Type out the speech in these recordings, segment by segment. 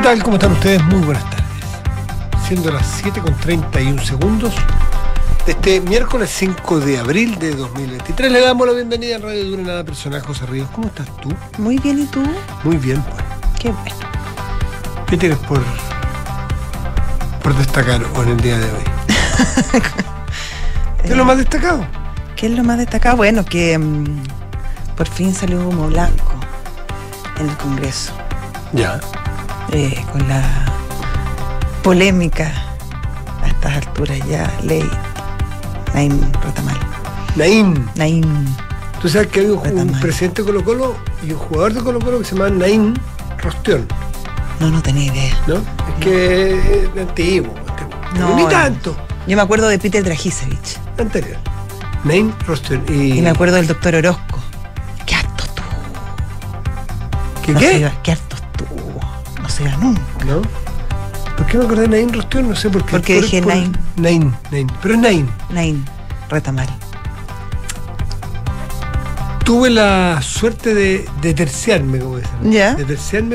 tal? ¿Cómo están ustedes? Muy buenas tardes. Siendo las 7:31 de este miércoles 5 de abril de 2023, le damos la bienvenida a Radio Dura Nada Personal. José Ríos, ¿cómo estás tú? Muy bien, ¿y tú? Muy bien, pues. Qué bueno. ¿Qué tienes por destacar en el día de hoy? ¿Qué es lo más destacado? ¿Qué es lo más destacado? Bueno, que por fin salió humo blanco en el Congreso. Ya. Con la polémica a estas alturas ya, ley Naim Retamal. Naim. Tú sabes que había un Retamal. presidente de Colo-Colo y un jugador de Colo-Colo que se llama Naim Rostión, No tenía idea. ¿no? Es que es antiguo. No, Ni no. tanto. Yo me acuerdo de Peter Dragisevich. Anterior. Naim Rostión. Y me acuerdo del doctor Orozco. ¡Qué harto tú! ¿Qué? ¡Qué harto tú! No se da nunca. ¿No? ¿Por qué me acordé de Naim Rostión? No sé por qué. Porque dije Naim. Naim. Pero es Naim. Naim Retamal. Tuve la suerte de terciarme, como dicen. ¿Ya? De terciarme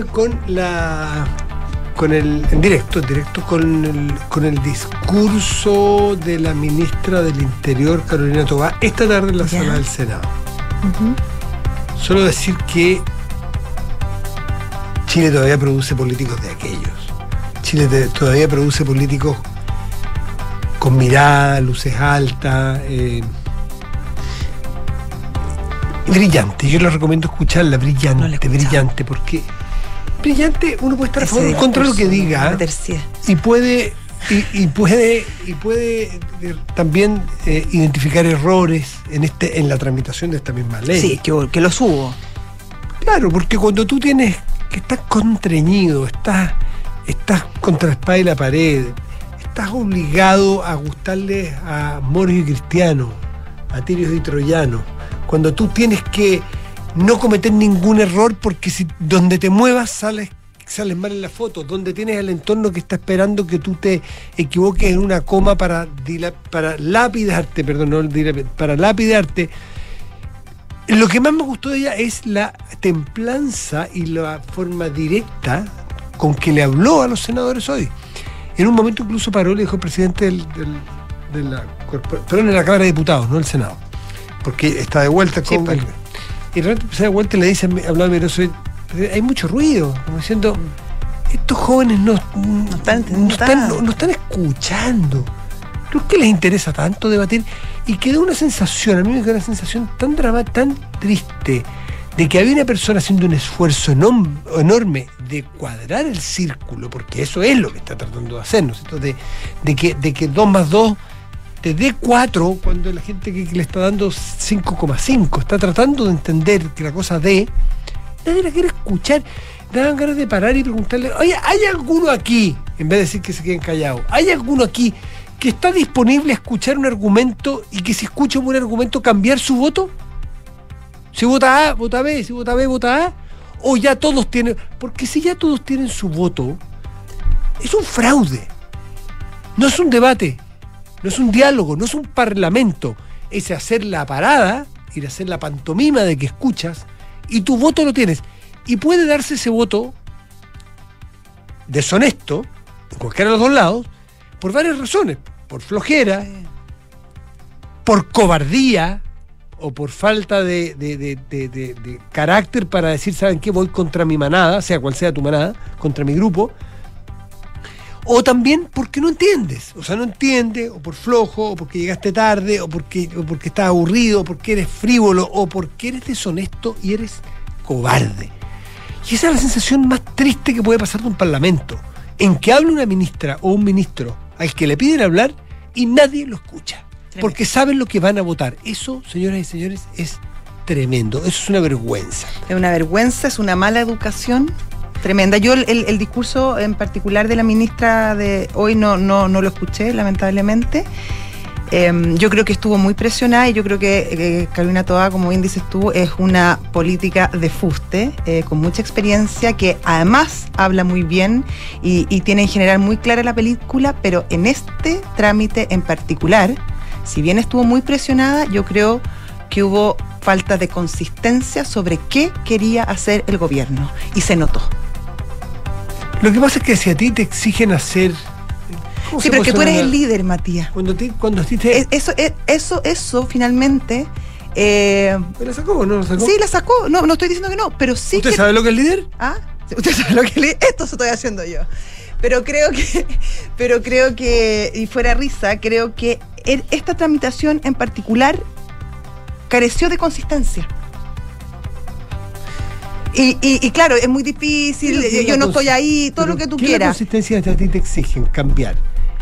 en directo con el discurso de la ministra del Interior, Carolina Tobar, esta tarde en la ¿Ya? sala del Senado. Uh-huh. Solo decir que Chile todavía produce políticos de aquellos. Chile todavía produce políticos con mirada, luces altas, brillante. Yo les recomiendo escucharla, brillante, porque brillante uno puede estar a favor o en contra de lo que diga, y puede también identificar errores en la tramitación de esta misma ley. Sí, que los hubo. Claro, porque cuando tú tienes que estás contrañido, estás contra la espada y la pared, estás obligado a gustarle a moros y cristianos, a tirios y troyanos, cuando tú tienes que no cometer ningún error porque si donde te muevas sales mal en la foto, donde tienes el entorno que está esperando que tú te equivoques en una coma para lapidarte. Lo que más me gustó de ella es la templanza y la forma directa con que le habló a los senadores hoy. En un momento incluso paró y le dijo al presidente en la Cámara de Diputados, no del Senado, porque está de vuelta Sí, con... pues. Y de repente se da vuelta y le dice, hablaba Miroso, hay mucho ruido, como diciendo, estos jóvenes no están escuchando. Creo que les interesa tanto debatir, y quedó una sensación, a mí me quedó una sensación tan dramática, tan triste, de que había una persona haciendo un esfuerzo enorme de cuadrar el círculo, porque eso es lo que está tratando de hacer, ¿no es cierto? De que 2 más 2 te dé 4, cuando la gente que le está dando 5,5 está tratando de entender que la cosa nadie la quiere escuchar. Daban ganas de parar y preguntarle, oye, ¿hay alguno aquí, en vez de decir que se queden callados, hay alguno aquí que está disponible a escuchar un argumento y que si escucha un buen argumento cambiar su voto? Si vota A, vota B, si vota B, vota A, o ya todos tienen, porque si ya todos tienen su voto, es un fraude, no es un debate, no es un diálogo, no es un parlamento, es hacer la parada, ir a hacer la pantomima de que escuchas y tu voto lo tienes. Y puede darse ese voto deshonesto, en cualquiera de los dos lados, por varias razones, por flojera, por cobardía, o por falta de carácter para decir, ¿saben qué? Voy contra mi manada, sea cual sea tu manada, contra mi grupo. O también porque no entiendes, no entiendes, o por flojo, o porque llegaste tarde, o porque estás aburrido, o porque eres frívolo, o porque eres deshonesto y eres cobarde. Y esa es la sensación más triste que puede pasar de un parlamento, en que hable una ministra o un ministro al que le piden hablar y nadie lo escucha, porque saben lo que van a votar. Eso, señoras y señores, es tremendo, eso es una vergüenza. Es una vergüenza, es una mala educación tremenda. Yo el discurso en particular de la ministra de hoy no lo escuché, lamentablemente. Yo creo que estuvo muy presionada y yo creo que Carolina Toá, como bien dices tú, es una política de fuste, con mucha experiencia, que además habla muy bien y tiene en general muy clara la película, pero en este trámite en particular, si bien estuvo muy presionada, yo creo que hubo falta de consistencia sobre qué quería hacer el gobierno, y se notó. Lo que pasa es que si a ti te exigen hacer... Sí, pero que tú eres el líder, Matías. Eso finalmente... ¿La sacó o no la sacó? Sí, la sacó. No estoy diciendo que no, pero sí. ¿Usted sabe lo que es líder? ¿Ah? ¿Usted sabe lo que es líder? Esto estoy haciendo yo. Pero creo que, y fuera risa, creo que esta tramitación en particular careció de consistencia. Y claro, es muy difícil, yo no estoy ahí, todo lo que tú quieras. ¿Qué consistencia a ti te exigen cambiar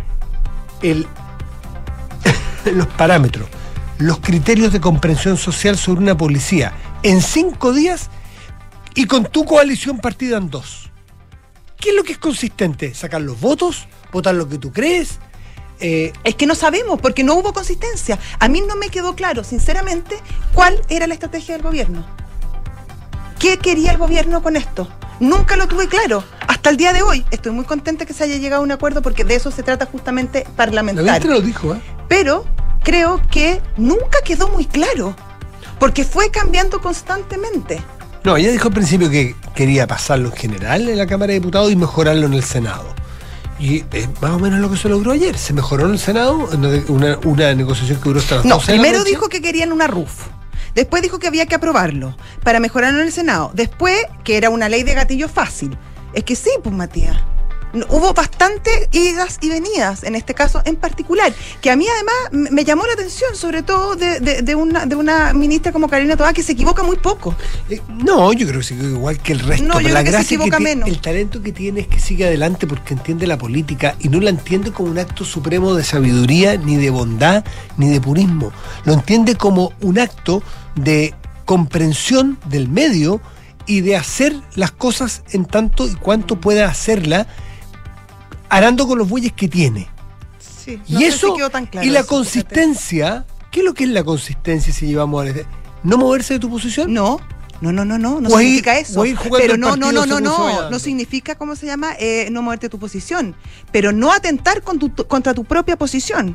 los parámetros, los criterios de comprensión social sobre una policía en 5 días y con tu coalición partida en 2? ¿Qué es lo que es consistente? ¿Sacar los votos? ¿Votar lo que tú crees? Es que no sabemos, porque no hubo consistencia. A mí no me quedó claro, sinceramente, cuál era la estrategia del gobierno. ¿Qué quería el gobierno con esto? Nunca lo tuve claro. Hasta el día de hoy estoy muy contenta que se haya llegado a un acuerdo, porque de eso se trata justamente parlamentario. La ministra lo dijo, ¿eh? Pero creo que nunca quedó muy claro, porque fue cambiando constantemente. No, ella dijo al principio que quería pasarlo en general en la Cámara de Diputados y mejorarlo en el Senado. Y más o menos lo que se logró ayer. Se mejoró en el Senado, una negociación que duró hasta las 12 de la noche. Primero dijo que querían una RUF. Después dijo que había que aprobarlo para mejorarlo en el Senado. Después que era una ley de gatillo fácil. Es que sí, pues, Matías. Hubo bastantes idas y venidas, en este caso en particular, que a mí además me llamó la atención, sobre todo de una ministra como Carolina Toá, que se equivoca muy poco. No, yo creo que se equivoca igual que el resto. No, yo pero la creo que se equivoca menos. El talento que tiene es que sigue adelante porque entiende la política y no la entiende como un acto supremo de sabiduría, ni de bondad, ni de purismo. Lo entiende como un acto de comprensión del medio y de hacer las cosas en tanto y cuanto pueda hacerla, arando con los bueyes que tiene. Sí, y eso, tan claro, y la consistencia, ¿qué es lo que es la consistencia si llevamos a... ¿No moverse de tu posición? No significa eso. Pero no significa, ¿cómo se llama? No moverte de tu posición, pero no atentar contra tu propia posición.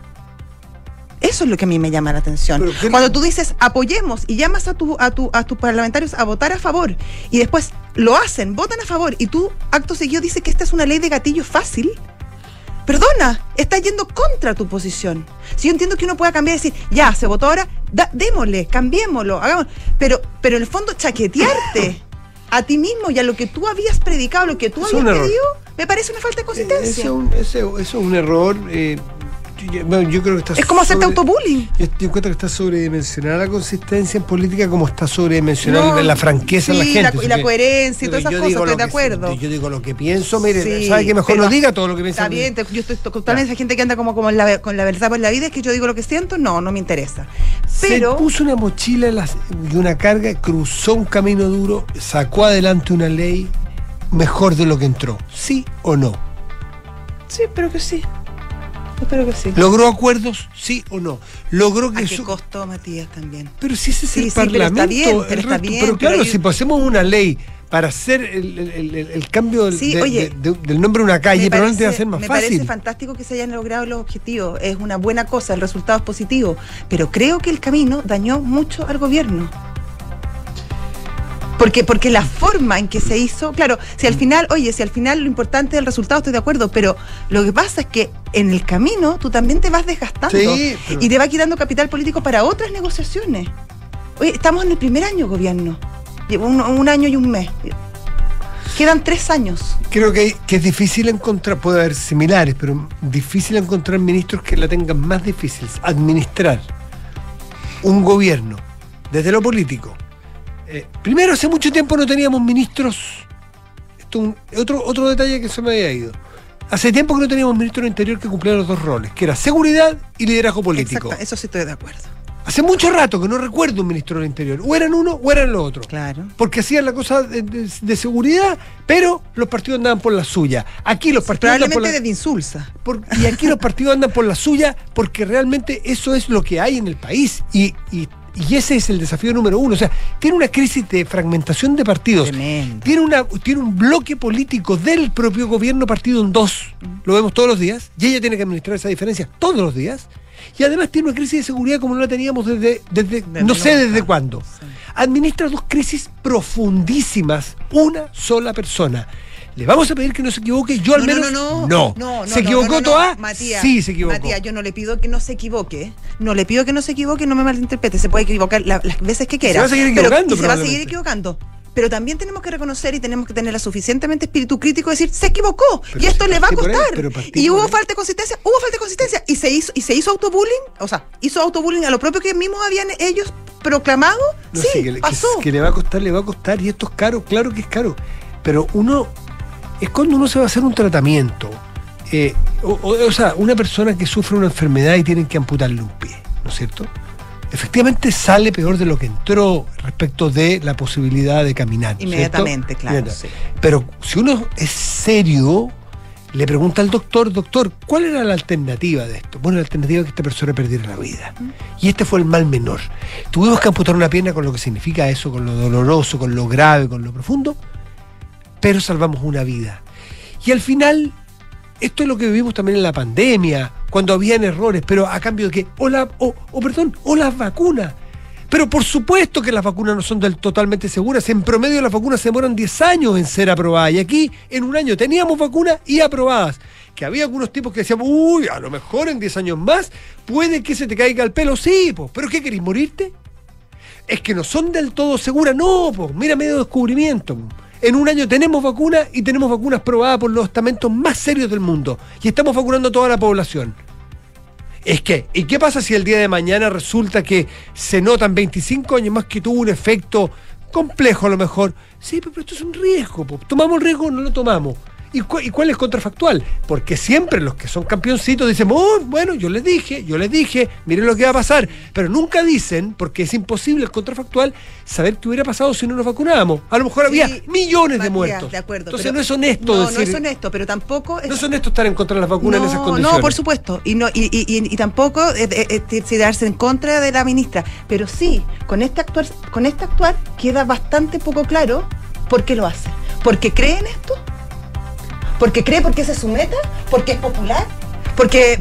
Eso es lo que a mí me llama la atención. Cuando tú dices apoyemos y llamas a tus parlamentarios a votar a favor y después lo hacen, votan a favor y tú acto seguido dices que esta es una ley de gatillo fácil, perdona, estás yendo contra tu posición. Si yo entiendo que uno pueda cambiar y decir, ya, se votó ahora, démosle, cambiémoslo, hagámoslo, pero en el fondo chaquetearte a ti mismo y a lo que tú habías predicado, lo que tú habías pedido, me parece una falta de consistencia. Eso es un error. Yo creo que es como hacerte autobullying. Yo encuentro que está sobredimensionada la consistencia en política, como está sobredimensionada la franqueza en la gente. Y la coherencia y todas esas cosas, estoy de acuerdo. Yo digo lo que pienso, mire, ¿sabe que mejor lo diga todo lo que piensa? Está bien, yo estoy totalmente, esa gente que anda como con la verdad por la vida, es que yo digo lo que siento, no me interesa. Pero se puso una mochila y una carga, cruzó un camino duro, sacó adelante una ley mejor de lo que entró. ¿Sí o no? Sí, espero que sí. Espero que sí. ¿Logró acuerdos? ¿Sí o no? ¿Logró que ¿A qué costó, Matías, también? Pero si ese es el Parlamento. Pero claro, si pasemos una ley para hacer el cambio del nombre de una calle, probablemente va a ser más fácil. Me parece fantástico que se hayan logrado los objetivos. Es una buena cosa, el resultado es positivo. Pero creo que el camino dañó mucho al gobierno. Porque la forma en que se hizo, claro, si al final lo importante es el resultado, estoy de acuerdo, pero lo que pasa es que en el camino tú también te vas desgastando y te va quitando capital político para otras negociaciones. Oye, estamos en el primer año gobierno, llevo un año y un mes, quedan 3 años. Creo que es difícil encontrar, puede haber similares, pero difícil encontrar ministros que la tengan más difícil, administrar un gobierno desde lo político. Primero, hace mucho tiempo no teníamos ministros. Otro detalle que se me había ido. Hace tiempo que no teníamos ministro del Interior que cumpliera los 2 roles, que era seguridad y liderazgo político. Exacto, eso sí estoy de acuerdo. Hace mucho rato que no recuerdo un ministro del Interior. O eran uno o eran los otros. Claro. Porque hacían la cosa de seguridad, pero los partidos andaban por la suya. Aquí los partidos andan por la... Probablemente desde insulsa. Y aquí los partidos andan por la suya porque realmente eso es lo que hay en el país. Y ese es el desafío número 1. O sea, tiene una crisis de fragmentación de partidos. Tremendo. Tiene un bloque político del propio gobierno partido en 2. Lo vemos todos los días. Y ella tiene que administrar esa diferencia todos los días. Y además tiene una crisis de seguridad como no la teníamos desde no sé desde cuándo. Sí. Administra 2 crisis profundísimas. Una sola persona. Le vamos a pedir que no se equivoque, yo al menos no. ¿Se equivocó Toa? Matías, sí, se equivocó. Matías, yo no le pido que no se equivoque. No le pido que no se equivoque, no me malinterprete. Se puede equivocar las veces que quiera. Se va a seguir equivocando, se va a seguir equivocando. Pero también tenemos que reconocer y tenemos que tener la suficientemente espíritu crítico de decir, se equivocó, y esto le va a costar. Y hubo falta de consistencia, y se hizo autobullying, o sea, hizo autobullying a lo propio que mismos habían ellos proclamado. No, sí, pasó. Que le va a costar, y esto es caro, claro que es caro. Pero es cuando uno se va a hacer un tratamiento, o sea, una persona que sufre una enfermedad y tienen que amputarle un pie, ¿no es cierto? Efectivamente sale peor de lo que entró respecto de la posibilidad de caminar. Inmediatamente, claro. Sí. Pero si uno es serio, le pregunta al doctor, ¿cuál era la alternativa de esto? Bueno, la alternativa es que esta persona perdiera la vida. Y este fue el mal menor. Tuvimos que amputar una pierna con lo que significa eso, con lo doloroso, con lo grave, con lo profundo, pero salvamos una vida. Y al final, esto es lo que vivimos también en la pandemia, cuando habían errores, pero a cambio de que, o las vacunas. Pero por supuesto que las vacunas no son totalmente seguras. En promedio las vacunas se demoran 10 años en ser aprobadas. Y aquí, en un año, teníamos vacunas y aprobadas. Que había algunos tipos que decían, a lo mejor en 10 años más puede que se te caiga el pelo. Sí, ¿pero qué querés, morirte? Es que no son del todo seguras. No, mira, medio descubrimiento. En un año tenemos vacunas y tenemos vacunas probadas por los estamentos más serios del mundo. Y estamos vacunando a toda la población. ¿Y qué pasa si el día de mañana resulta que se notan 25 años más que tuvo un efecto complejo a lo mejor? Sí, pero esto es un riesgo. ¿Tomamos el riesgo o no lo tomamos? ¿Y cuál es contrafactual? Porque siempre los que son campeoncitos dicen, bueno, yo les dije, miren lo que va a pasar. Pero nunca dicen, porque es imposible el contrafactual, saber qué hubiera pasado si no nos vacunábamos. A lo mejor había millones de muertos. De acuerdo, entonces no es honesto decir... No es honesto, pero tampoco... No es honesto estar en contra de las vacunas en esas condiciones. No, por supuesto. Y tampoco darse en contra de la ministra. Pero sí, con este actuar queda bastante poco claro por qué lo hace. ¿Porque cree en esto? ¿Porque cree? ¿Porque esa es su meta? ¿Porque es popular? ¿Porque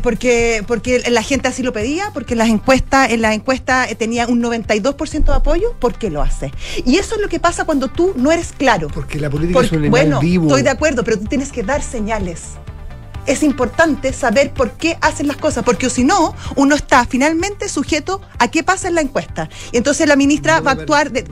la gente así lo pedía? ¿Porque en las encuestas tenía un 92% de apoyo? ¿Por qué lo hace? Y eso es lo que pasa cuando tú no eres claro. Porque la política es un animal vivo. Estoy de acuerdo, pero tú tienes que dar señales. Es importante saber por qué hacen las cosas, porque si no, uno está finalmente sujeto a qué pasa en la encuesta. Y entonces la ministra va a actuar de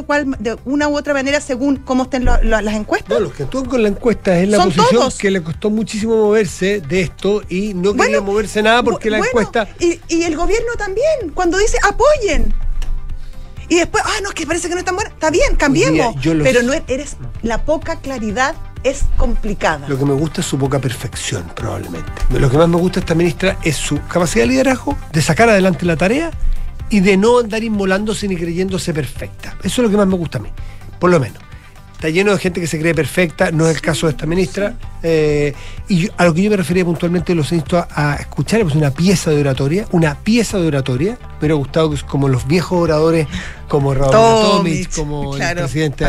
una u otra manera según cómo estén las encuestas. No, los que actúan con la encuesta es la oposición todos. Que le costó muchísimo moverse de esto y no quería moverse nada porque la encuesta... Y el gobierno también, cuando dice apoyen. Y después, no, es que parece que no es tan buena. Está bien, cambiemos. Pero no eres la poca claridad. Es complicada. Lo que me gusta es su poca perfección, probablemente. Lo que más me gusta de esta ministra es su capacidad de liderazgo, de sacar adelante la tarea y de no andar inmolándose ni creyéndose perfecta. Eso es lo que más me gusta a mí, por lo menos. Está lleno de gente que se cree perfecta, no es el caso de esta ministra. A lo que yo me refería puntualmente, los insto a escuchar una pieza de oratoria. Me hubiera gustado que como los viejos oradores, como Raúl Tomic, como el presidente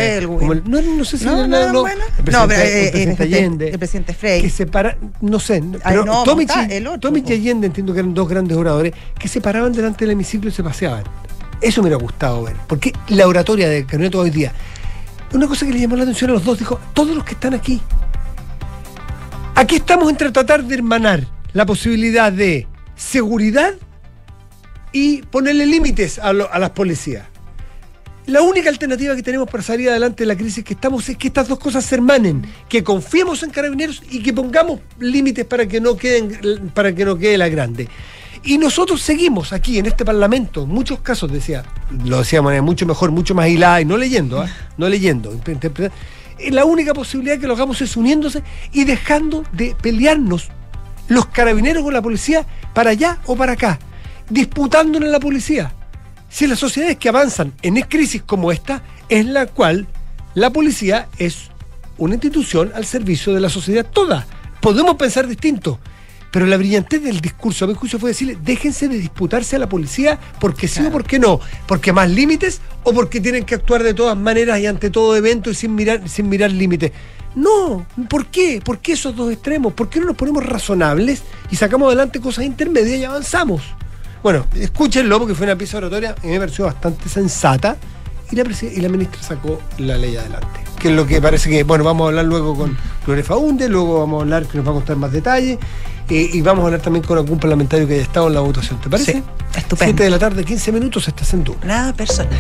no sé si el presidente Allende, el presidente Frey, que no sé, pero Tomic y Allende, entiendo que eran dos grandes oradores que se paraban delante del hemiciclo y se paseaban. Eso me hubiera gustado ver, porque la oratoria de Carneto hoy día, una cosa que le llamó la atención a los dos, dijo, todos los que están aquí estamos entre tratar de hermanar la posibilidad de seguridad y ponerle límites a las policías. La única alternativa que tenemos para salir adelante de la crisis que estamos es que estas dos cosas se hermanen, que confiemos en Carabineros y que pongamos límites para que no quede la grande. Y nosotros seguimos aquí en este Parlamento, en muchos casos lo decía de manera mucho mejor, mucho más hilada y no leyendo. La única posibilidad que lo hagamos es uniéndose y dejando de pelearnos los carabineros con la policía para allá o para acá, disputándonos la policía. Si las sociedades que avanzan en crisis como esta, es la cual la policía es una institución al servicio de la sociedad toda. Podemos pensar distinto, pero la brillantez del discurso, a mi juicio, fue decirle, déjense de disputarse a la policía porque sí o porque no, porque más límites o porque tienen que actuar de todas maneras y ante todo evento y sin mirar límites. No, ¿por qué? ¿Por qué esos dos extremos? ¿Por qué no nos ponemos razonables y sacamos adelante cosas intermedias y avanzamos? Bueno, escúchenlo porque fue una pieza oratoria y me pareció bastante sensata y la ministra sacó la ley adelante. que es lo que parece que, bueno, vamos a hablar luego con Gloria Faunde, luego vamos a hablar, que nos va a contar más detalles, y vamos a hablar también con algún parlamentario que haya estado en la votación, ¿te parece? Sí, estupendo. 7 de la tarde, 15 minutos, estás en Duna. Nada personal.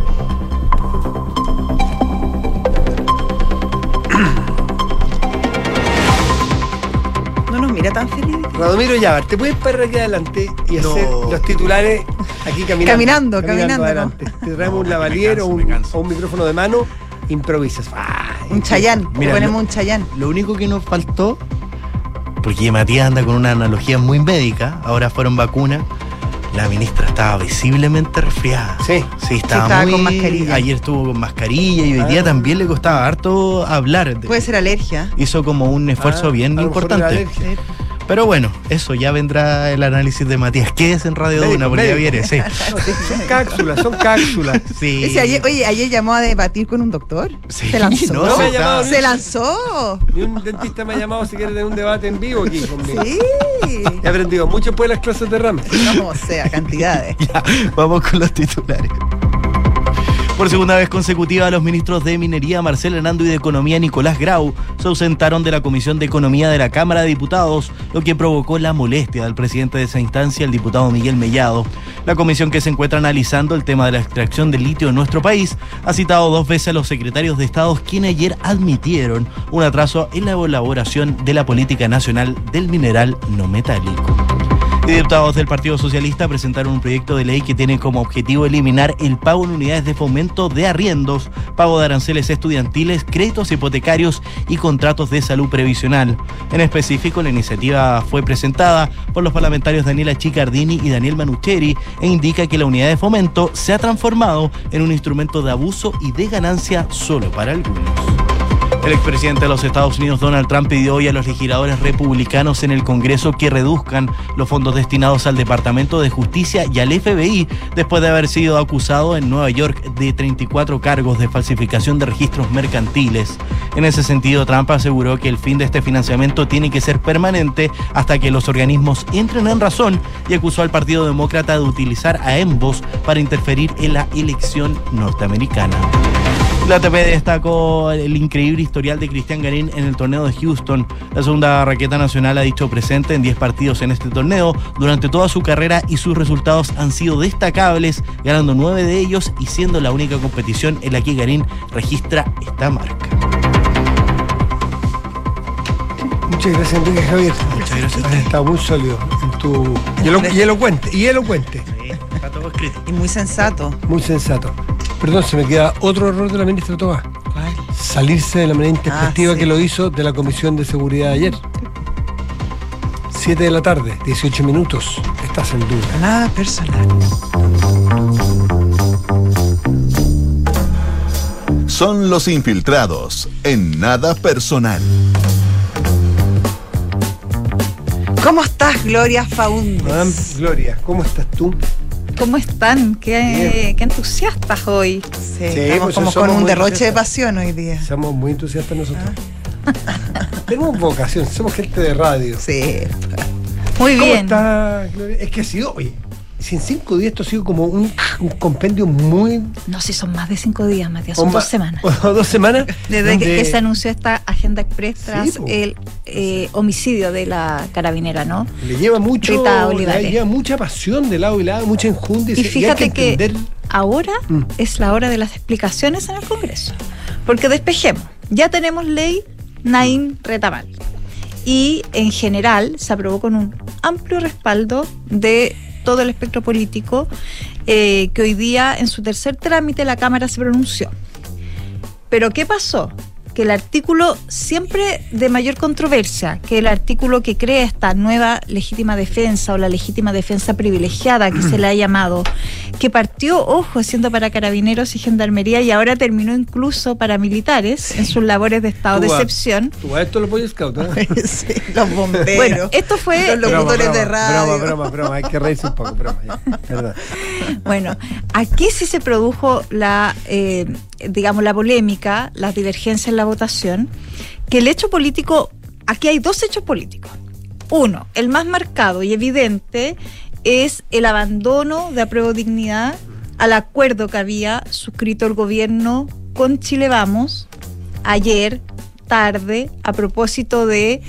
No nos mira tan feliz. Radomiro Llavar, ¿te puedes parar aquí adelante y hacer los titulares aquí caminando adelante? Te traemos un lavalier o un micrófono de mano, improvisas. Un Chayán, ponemos un Chayán. Lo único que nos faltó, porque Matías anda con una analogía muy médica, ahora fueron vacunas, la ministra estaba visiblemente resfriada. Sí, estaba con mascarilla. Ayer estuvo con mascarilla y hoy día también le costaba harto hablar. Puede ser alergia. Hizo como un esfuerzo bien importante. Pero bueno, eso ya vendrá el análisis de Matías. Quédese en Radio Duna porque ya viene, sí. Son cápsulas. Sí. Ayer llamó a debatir con un doctor. Sí, se lanzó. no me ha llamado se lanzó. Ni un dentista me ha llamado si quiere tener un debate en vivo aquí conmigo. Sí. He aprendido mucho después de las clases de Ramos. No, o sea, cantidades. Ya, vamos con los titulares. Por segunda vez consecutiva, los ministros de Minería, Marcelo Hernando, y de Economía, Nicolás Grau, se ausentaron de la Comisión de Economía de la Cámara de Diputados, lo que provocó la molestia del presidente de esa instancia, el diputado Miguel Mellado. La comisión, que se encuentra analizando el tema de la extracción de litio en nuestro país, ha citado 2 veces a los secretarios de Estado, quienes ayer admitieron un atraso en la elaboración de la política nacional del mineral no metálico. Diputados del Partido Socialista presentaron un proyecto de ley que tiene como objetivo eliminar el pago en unidades de fomento de arriendos, pago de aranceles estudiantiles, créditos hipotecarios y contratos de salud previsional. En específico, la iniciativa fue presentada por los parlamentarios Daniela Chicardini y Daniel Manucheri e indica que la unidad de fomento se ha transformado en un instrumento de abuso y de ganancia solo para algunos. El expresidente de los Estados Unidos, Donald Trump, pidió hoy a los legisladores republicanos en el Congreso que reduzcan los fondos destinados al Departamento de Justicia y al FBI después de haber sido acusado en Nueva York de 34 cargos de falsificación de registros mercantiles. En ese sentido, Trump aseguró que el fin de este financiamiento tiene que ser permanente hasta que los organismos entren en razón y acusó al Partido Demócrata de utilizar a ambos para interferir en la elección norteamericana. La ATP destacó el increíble historial de Cristian Garín en el torneo de Houston. La segunda raqueta nacional ha dicho presente en 10 partidos en este torneo durante toda su carrera y sus resultados han sido destacables, ganando 9 de ellos y siendo la única competición en la que Garín registra esta marca. Muchas gracias, Enrique Javier. Muchas gracias. Has estado muy sólido en tu... Y elocuente. Sí, está todo escrito. Y muy sensato. Muy sensato. Perdón, se me queda otro error de la ministra Tobá. ¿Cuál? Salirse de la manera intempestiva sí. que lo hizo de la Comisión de Seguridad ayer. 7 de la tarde, 18 minutos. Estás en duda. Nada personal. Son los infiltrados en Nada Personal. ¿Cómo estás, Gloria Faundes? Madame Gloria, ¿cómo estás tú? ¿Cómo están? Qué entusiastas hoy. Sí, estamos como con un derroche de pasión hoy día. Somos muy entusiastas nosotros. Tenemos vocación, somos gente de radio. Sí. Muy bien. ¿Cómo estás, Gloria? Es que ha sido, oye, si en 5 días esto ha sido como un compendio muy... No, si son más de 5 días, Matías, son 2 semanas. ¿O 2 semanas? Desde que se anunció esta agenda express tras Sí, el homicidio de la carabinera, ¿no? Le lleva mucho, Rita Olivares. le lleva mucha pasión de lado y lado, mucha enjundia. Y fíjate hay que entender... ahora es la hora de las explicaciones en el Congreso. Porque despejemos, ya tenemos ley Naim Retamal. Y en general se aprobó con un amplio respaldo de todo el espectro político, que hoy día en su tercer trámite la Cámara se pronunció. Pero ¿qué pasó? Que el artículo siempre de mayor controversia, que el artículo que crea esta nueva legítima defensa o la legítima defensa privilegiada que se le ha llamado, que partió, ojo, siendo para carabineros y gendarmería y ahora terminó incluso para militares en sus labores de estado de excepción. Tú a esto lo Boy Scout, ¿eh? Sí, los bomberos. Bueno, esto fue... Los locutores de radio. Broma, hay que reírse un poco, broma, ya, verdad. Bueno, aquí sí se produjo la polémica, las divergencias en la votación, que el hecho político, aquí hay 2 hechos políticos. Uno, el más marcado y evidente es el abandono de Apruebo Dignidad al acuerdo que había suscrito el gobierno con Chile Vamos ayer tarde a propósito de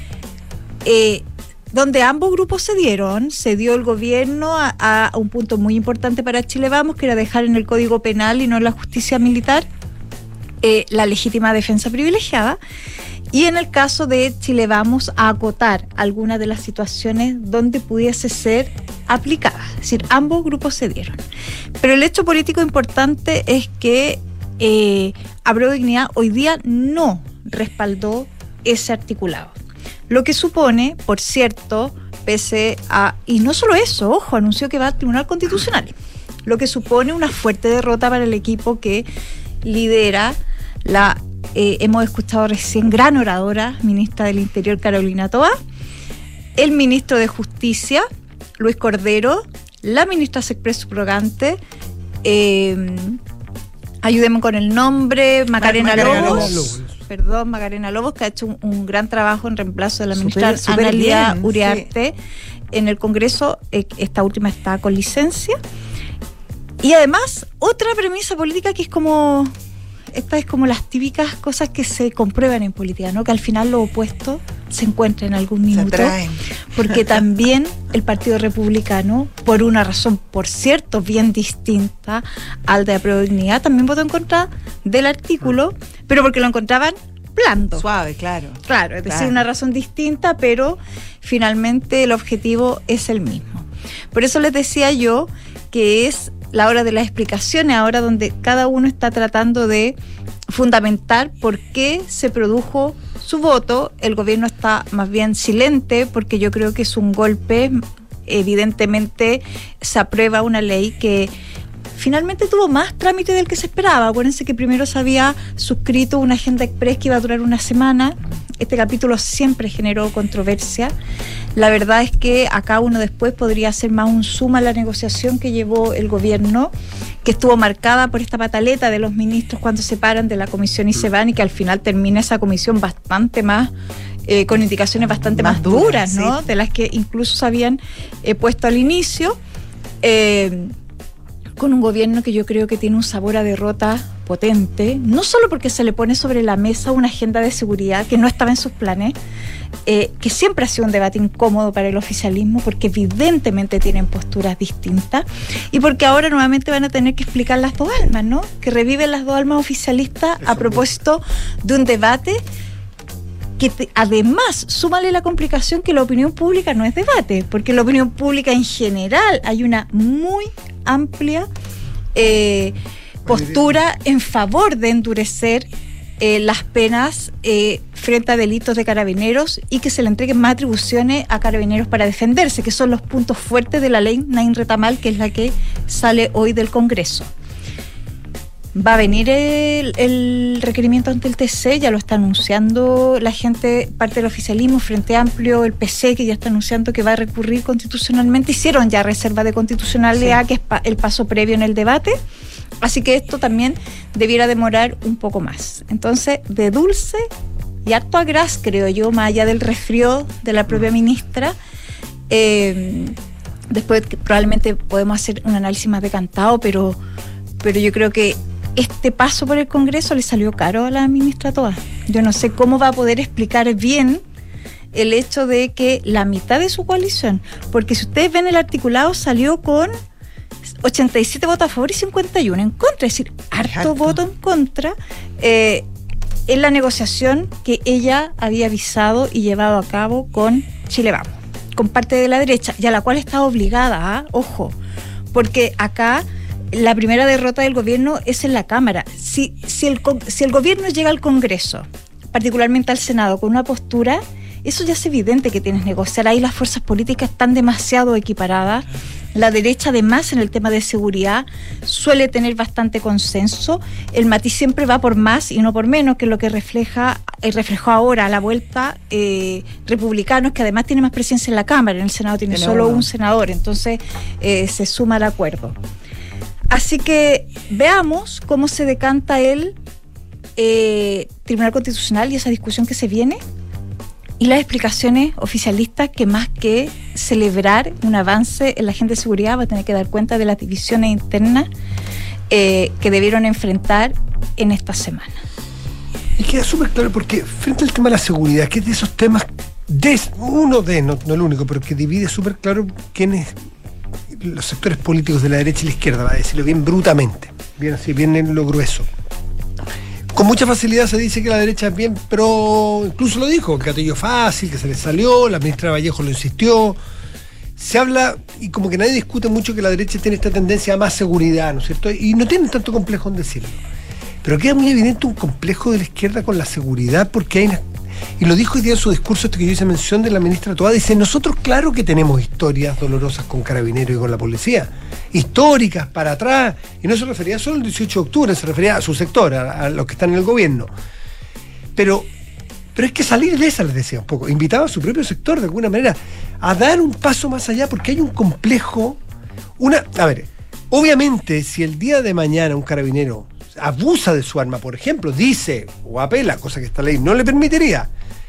donde ambos grupos se dio el gobierno a un punto muy importante para Chile Vamos, que era dejar en el Código Penal y no en la justicia militar la legítima defensa privilegiada, y en el caso de Chile Vamos a acotar algunas de las situaciones donde pudiese ser aplicada. Es decir, ambos grupos se dieron. Pero el hecho político importante es que Apruebo Dignidad hoy día no respaldó ese articulado. Lo que supone, por cierto, pese a... Y no solo eso, ojo, anunció que va al Tribunal Constitucional. Lo que supone una fuerte derrota para el equipo que lidera la... hemos escuchado recién, gran oradora, ministra del Interior, Carolina Toá, el ministro de Justicia, Luis Cordero, la ministra Sexpress subrogante, ayúdenme con el nombre, Macarena Lobos. Perdón, Macarena Lobos, que ha hecho un gran trabajo en reemplazo de la ministra Analía Uriarte en el Congreso. Esta última está con licencia. Y además, otra premisa política que es como... Esta es como las típicas cosas que se comprueban en política, ¿no? Que al final lo opuesto se encuentra en algún minuto. Porque también el Partido Republicano, por una razón, por cierto, bien distinta al de Apruebo Dignidad, también votó en contra del artículo, pero porque lo encontraban blando. Suave, claro. Claro, es decir, una razón distinta, pero finalmente el objetivo es el mismo. Por eso les decía yo que es la hora de las explicaciones, ahora donde cada uno está tratando de fundamentar por qué se produjo su voto. El gobierno está más bien silente, porque yo creo que es un golpe. Evidentemente se aprueba una ley que finalmente tuvo más trámite del que se esperaba. Acuérdense que primero se había suscrito una agenda express que iba a durar una semana. Este capítulo siempre generó controversia. La verdad es que acá uno después podría hacer más un suma a la negociación que llevó el gobierno, que estuvo marcada por esta pataleta de los ministros cuando se paran de la comisión y se van, y que al final termina esa comisión bastante más, con indicaciones bastante más duras, ¿no? Sí. De las que incluso se habían puesto al inicio, con un gobierno que yo creo que tiene un sabor a derrota potente, no solo porque se le pone sobre la mesa una agenda de seguridad que no estaba en sus planes, que siempre ha sido un debate incómodo para el oficialismo, porque evidentemente tienen posturas distintas, y porque ahora nuevamente van a tener que explicar las dos almas, ¿no? Que reviven las dos almas oficialistas a propósito de un debate que además, súmale la complicación que la opinión pública no es debate, porque la opinión pública en general hay una muy amplia postura en favor de endurecer las penas frente a delitos de carabineros, y que se le entreguen más atribuciones a carabineros para defenderse, que son los puntos fuertes de la ley Nain Retamal, que es la que sale hoy del Congreso. Va a venir el requerimiento ante el TC, ya lo está anunciando la gente, parte del oficialismo, Frente Amplio, el PC, que ya está anunciando que va a recurrir constitucionalmente. Hicieron ya reserva de constitucionalidad, sí, que es el paso previo en el debate. Así que esto también debiera demorar un poco más. Entonces, de dulce y harto a gras, creo yo, más allá del resfrío de la propia ministra. Después probablemente podemos hacer un análisis más decantado, pero yo creo que este paso por el Congreso le salió caro a la ministra Toá. Yo no sé cómo va a poder explicar bien el hecho de que la mitad de su coalición, porque si ustedes ven el articulado, salió con 87 votos a favor y 51 en contra, es decir, harto voto en contra, en la negociación que ella había avisado y llevado a cabo con Chile Vamos, con parte de la derecha, y a la cual está obligada, ojo, porque acá la primera derrota del gobierno es en la Cámara. Si el gobierno llega al Congreso, particularmente al Senado, con una postura, eso ya es evidente que tienes que negociar. Ahí las fuerzas políticas están demasiado equiparadas. La derecha, además, en el tema de seguridad, suele tener bastante consenso. El matiz siempre va por más y no por menos, que es lo que reflejó ahora a la vuelta Republicanos, que además tiene más presencia en la Cámara. En el Senado tiene solo un senador, entonces se suma al acuerdo. Así que veamos cómo se decanta el Tribunal Constitucional y esa discusión que se viene, y las explicaciones oficialistas, que más que celebrar un avance en la agenda de seguridad, va a tener que dar cuenta de las divisiones internas que debieron enfrentar en esta semana. Es queda súper claro porque frente al tema de la seguridad, que es de esos temas, no el único, pero que divide súper claro quiénes los sectores políticos de la derecha y la izquierda, va a decirlo bien brutamente, bien así, bien en lo grueso. Con mucha facilidad se dice que la derecha es bien pro, incluso lo dijo, que gatillo fácil, que se le salió, la ministra Vallejo lo insistió. Se habla, y como que nadie discute mucho, que la derecha tiene esta tendencia a más seguridad, ¿no es cierto? Y no tienen tanto complejo en decirlo. Pero queda muy evidente un complejo de la izquierda con la seguridad, porque hay y lo dijo hoy día en su discurso que yo hice mención de la ministra Toá, dice, nosotros claro que tenemos historias dolorosas con Carabineros y con la policía, históricas, para atrás, y no se refería solo al 18 de octubre, se refería a su sector, a los que están en el gobierno. Pero es que salir de esa, les decía un poco, invitaba a su propio sector de alguna manera a dar un paso más allá, porque hay un complejo, a ver, obviamente si el día de mañana un carabinero abusa de su arma, por ejemplo, dice o apela, cosa que esta ley no le permitiría,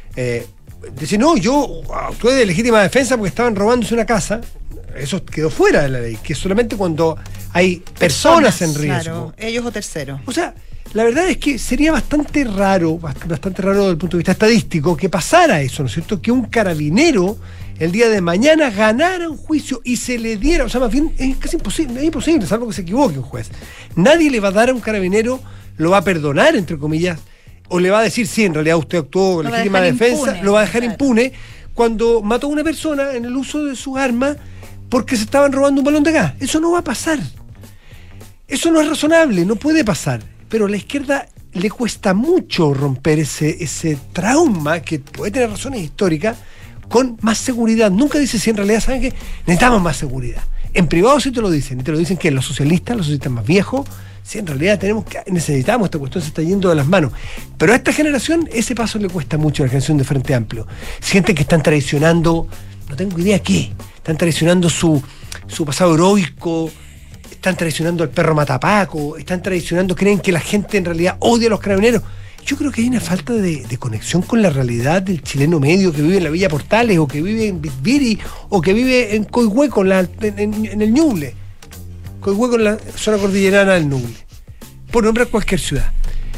dice, no, yo actué de legítima defensa porque estaban robándose una casa, eso quedó fuera de la ley, que es solamente cuando hay personas en riesgo. Claro, ellos o terceros. O sea, la verdad es que sería bastante raro desde el punto de vista estadístico que pasara eso, ¿no es cierto? Que un carabinero el día de mañana ganara un juicio y se le diera, o sea, más bien es casi imposible, es imposible, salvo que se equivoque un juez. Nadie le va a dar a un carabinero, lo va a perdonar, entre comillas, o le va a decir, sí, en realidad usted actuó en legítima defensa, impune, lo va a dejar impune cuando mató a una persona en el uso de su arma porque se estaban robando un balón de gas. Eso no va a pasar. Eso no es razonable, no puede pasar. Pero a la izquierda le cuesta mucho romper ese trauma, que puede tener razones históricas, con más seguridad. Nunca dice si en realidad, ¿saben qué? Necesitamos más seguridad. En privado sí te lo dicen, y te lo dicen que los socialistas más viejos, sí, en realidad necesitamos, esta cuestión se está yendo de las manos. Pero a esta generación ese paso le cuesta mucho, a la generación de Frente Amplio. Sienten que están traicionando, no tengo idea qué, están traicionando su pasado heroico, están traicionando al perro matapaco, creen que la gente en realidad odia a los carabineros. Yo creo que hay una falta de conexión con la realidad del chileno medio que vive en la Villa Portales, o que vive en Bitbiri, o que vive en Coihueco, en el Ñuble. Coihueco, en la zona cordillerana del Ñuble. Por nombrar cualquier ciudad.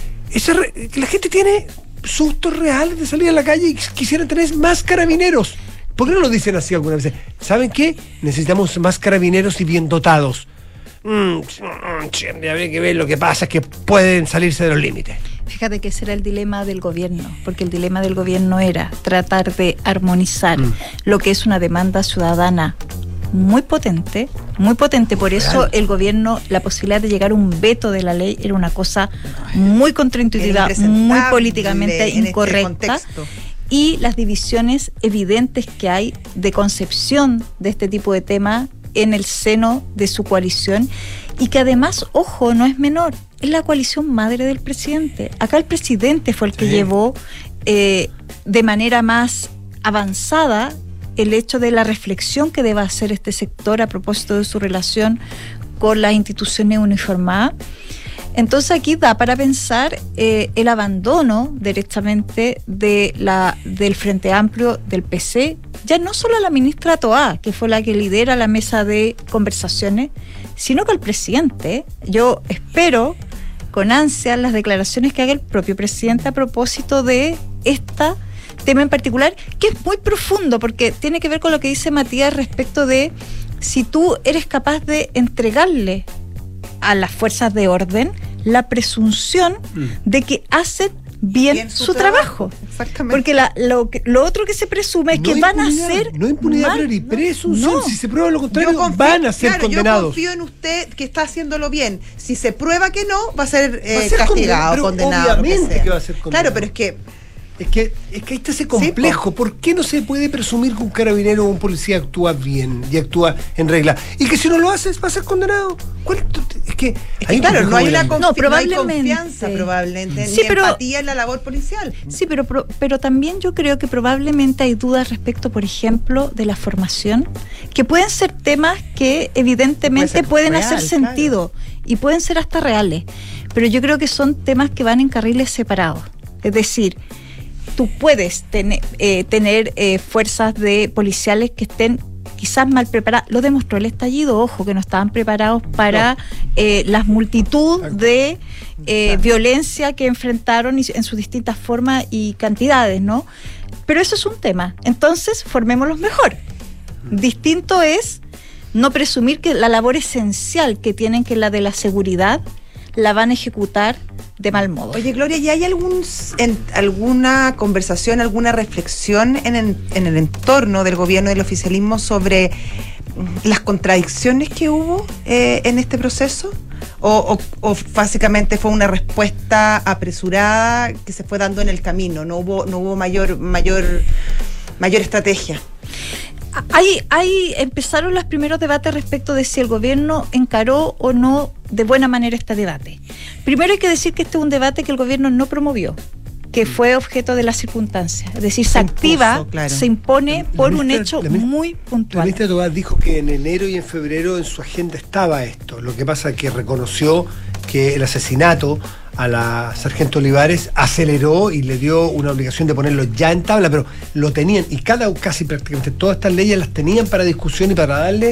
La gente tiene sustos reales de salir a la calle y quisieran tener más carabineros. ¿Por qué no lo dicen así algunas veces? ¿Saben qué? Necesitamos más carabineros y bien dotados. Habría que ver, lo que pasa es que pueden salirse de los límites. Fíjate que ese era el dilema del gobierno, porque el dilema del gobierno era tratar de armonizar lo que es una demanda ciudadana muy potente, por eso el gobierno, la posibilidad de llegar a un veto de la ley era una cosa muy contraintuitiva, muy políticamente incorrecta, y las divisiones evidentes que hay de concepción de este tipo de temas en el seno de su coalición, y que además, ojo, no es menor, es la coalición madre del presidente. Acá el presidente fue el que llevó de manera más avanzada el hecho de la reflexión que deba hacer este sector a propósito de su relación con las instituciones uniformadas. Entonces aquí da para pensar el abandono directamente del Frente Amplio, del PC, ya no solo a la ministra Toá, que fue la que lidera la mesa de conversaciones, sino que al presidente. Yo espero con ansia las declaraciones que haga el propio presidente a propósito de este tema en particular, que es muy profundo, porque tiene que ver con lo que dice Matías respecto de si tú eres capaz de entregarle a las fuerzas de orden la presunción de que hacen bien su trabajo. Exactamente. Porque lo otro que se presume es que van a ser no impunidad priori, presunción. Si se prueba lo contrario, van a ser condenados. Yo confío en usted que está haciéndolo bien. Si se prueba que no, va a ser castigado, condenado. Obviamente que va a ser condenado. Claro, pero es que ahí está ese complejo. ¿Por qué no se puede presumir que un carabinero o un policía actúa bien y actúa en regla? Y que si no lo haces, va a ser condenado. Es que claro, no hay probablemente confianza probablemente, ni empatía en la labor policial. Sí, pero también yo creo que probablemente hay dudas respecto, por ejemplo, de la formación, que pueden ser temas que evidentemente pueden hacer sentido, y pueden ser hasta reales, pero yo creo que son temas que van en carriles separados. Es decir, tú puedes tener fuerzas de policiales que estén quizás mal preparadas. Lo demostró el estallido, ojo, que no estaban preparados para la multitud de violencia que enfrentaron en sus distintas formas y cantidades, ¿no? Pero eso es un tema. Entonces, formémoslos mejor. Distinto es no presumir que la labor esencial que tienen, que es la de la seguridad, la van a ejecutar de mal modo. Oye, Gloria, ¿y hay alguna conversación, alguna reflexión en el entorno del gobierno y del oficialismo sobre las contradicciones que hubo en este proceso? ¿O básicamente fue una respuesta apresurada que se fue dando en el camino? ¿No hubo mayor estrategia? Ahí empezaron los primeros debates respecto de si el gobierno encaró o no de buena manera este debate. Primero hay que decir que este es un debate que el gobierno no promovió, que fue objeto de las circunstancias. Es decir, se activa, claro, se impone por un hecho muy puntual. La ministra Tobás dijo que en enero y en febrero en su agenda estaba esto. Lo que pasa es que reconoció que el asesinato a la sargento Olivares aceleró y le dio una obligación de ponerlo ya en tabla, pero lo tenían, y casi prácticamente todas estas leyes las tenían para discusión y para darle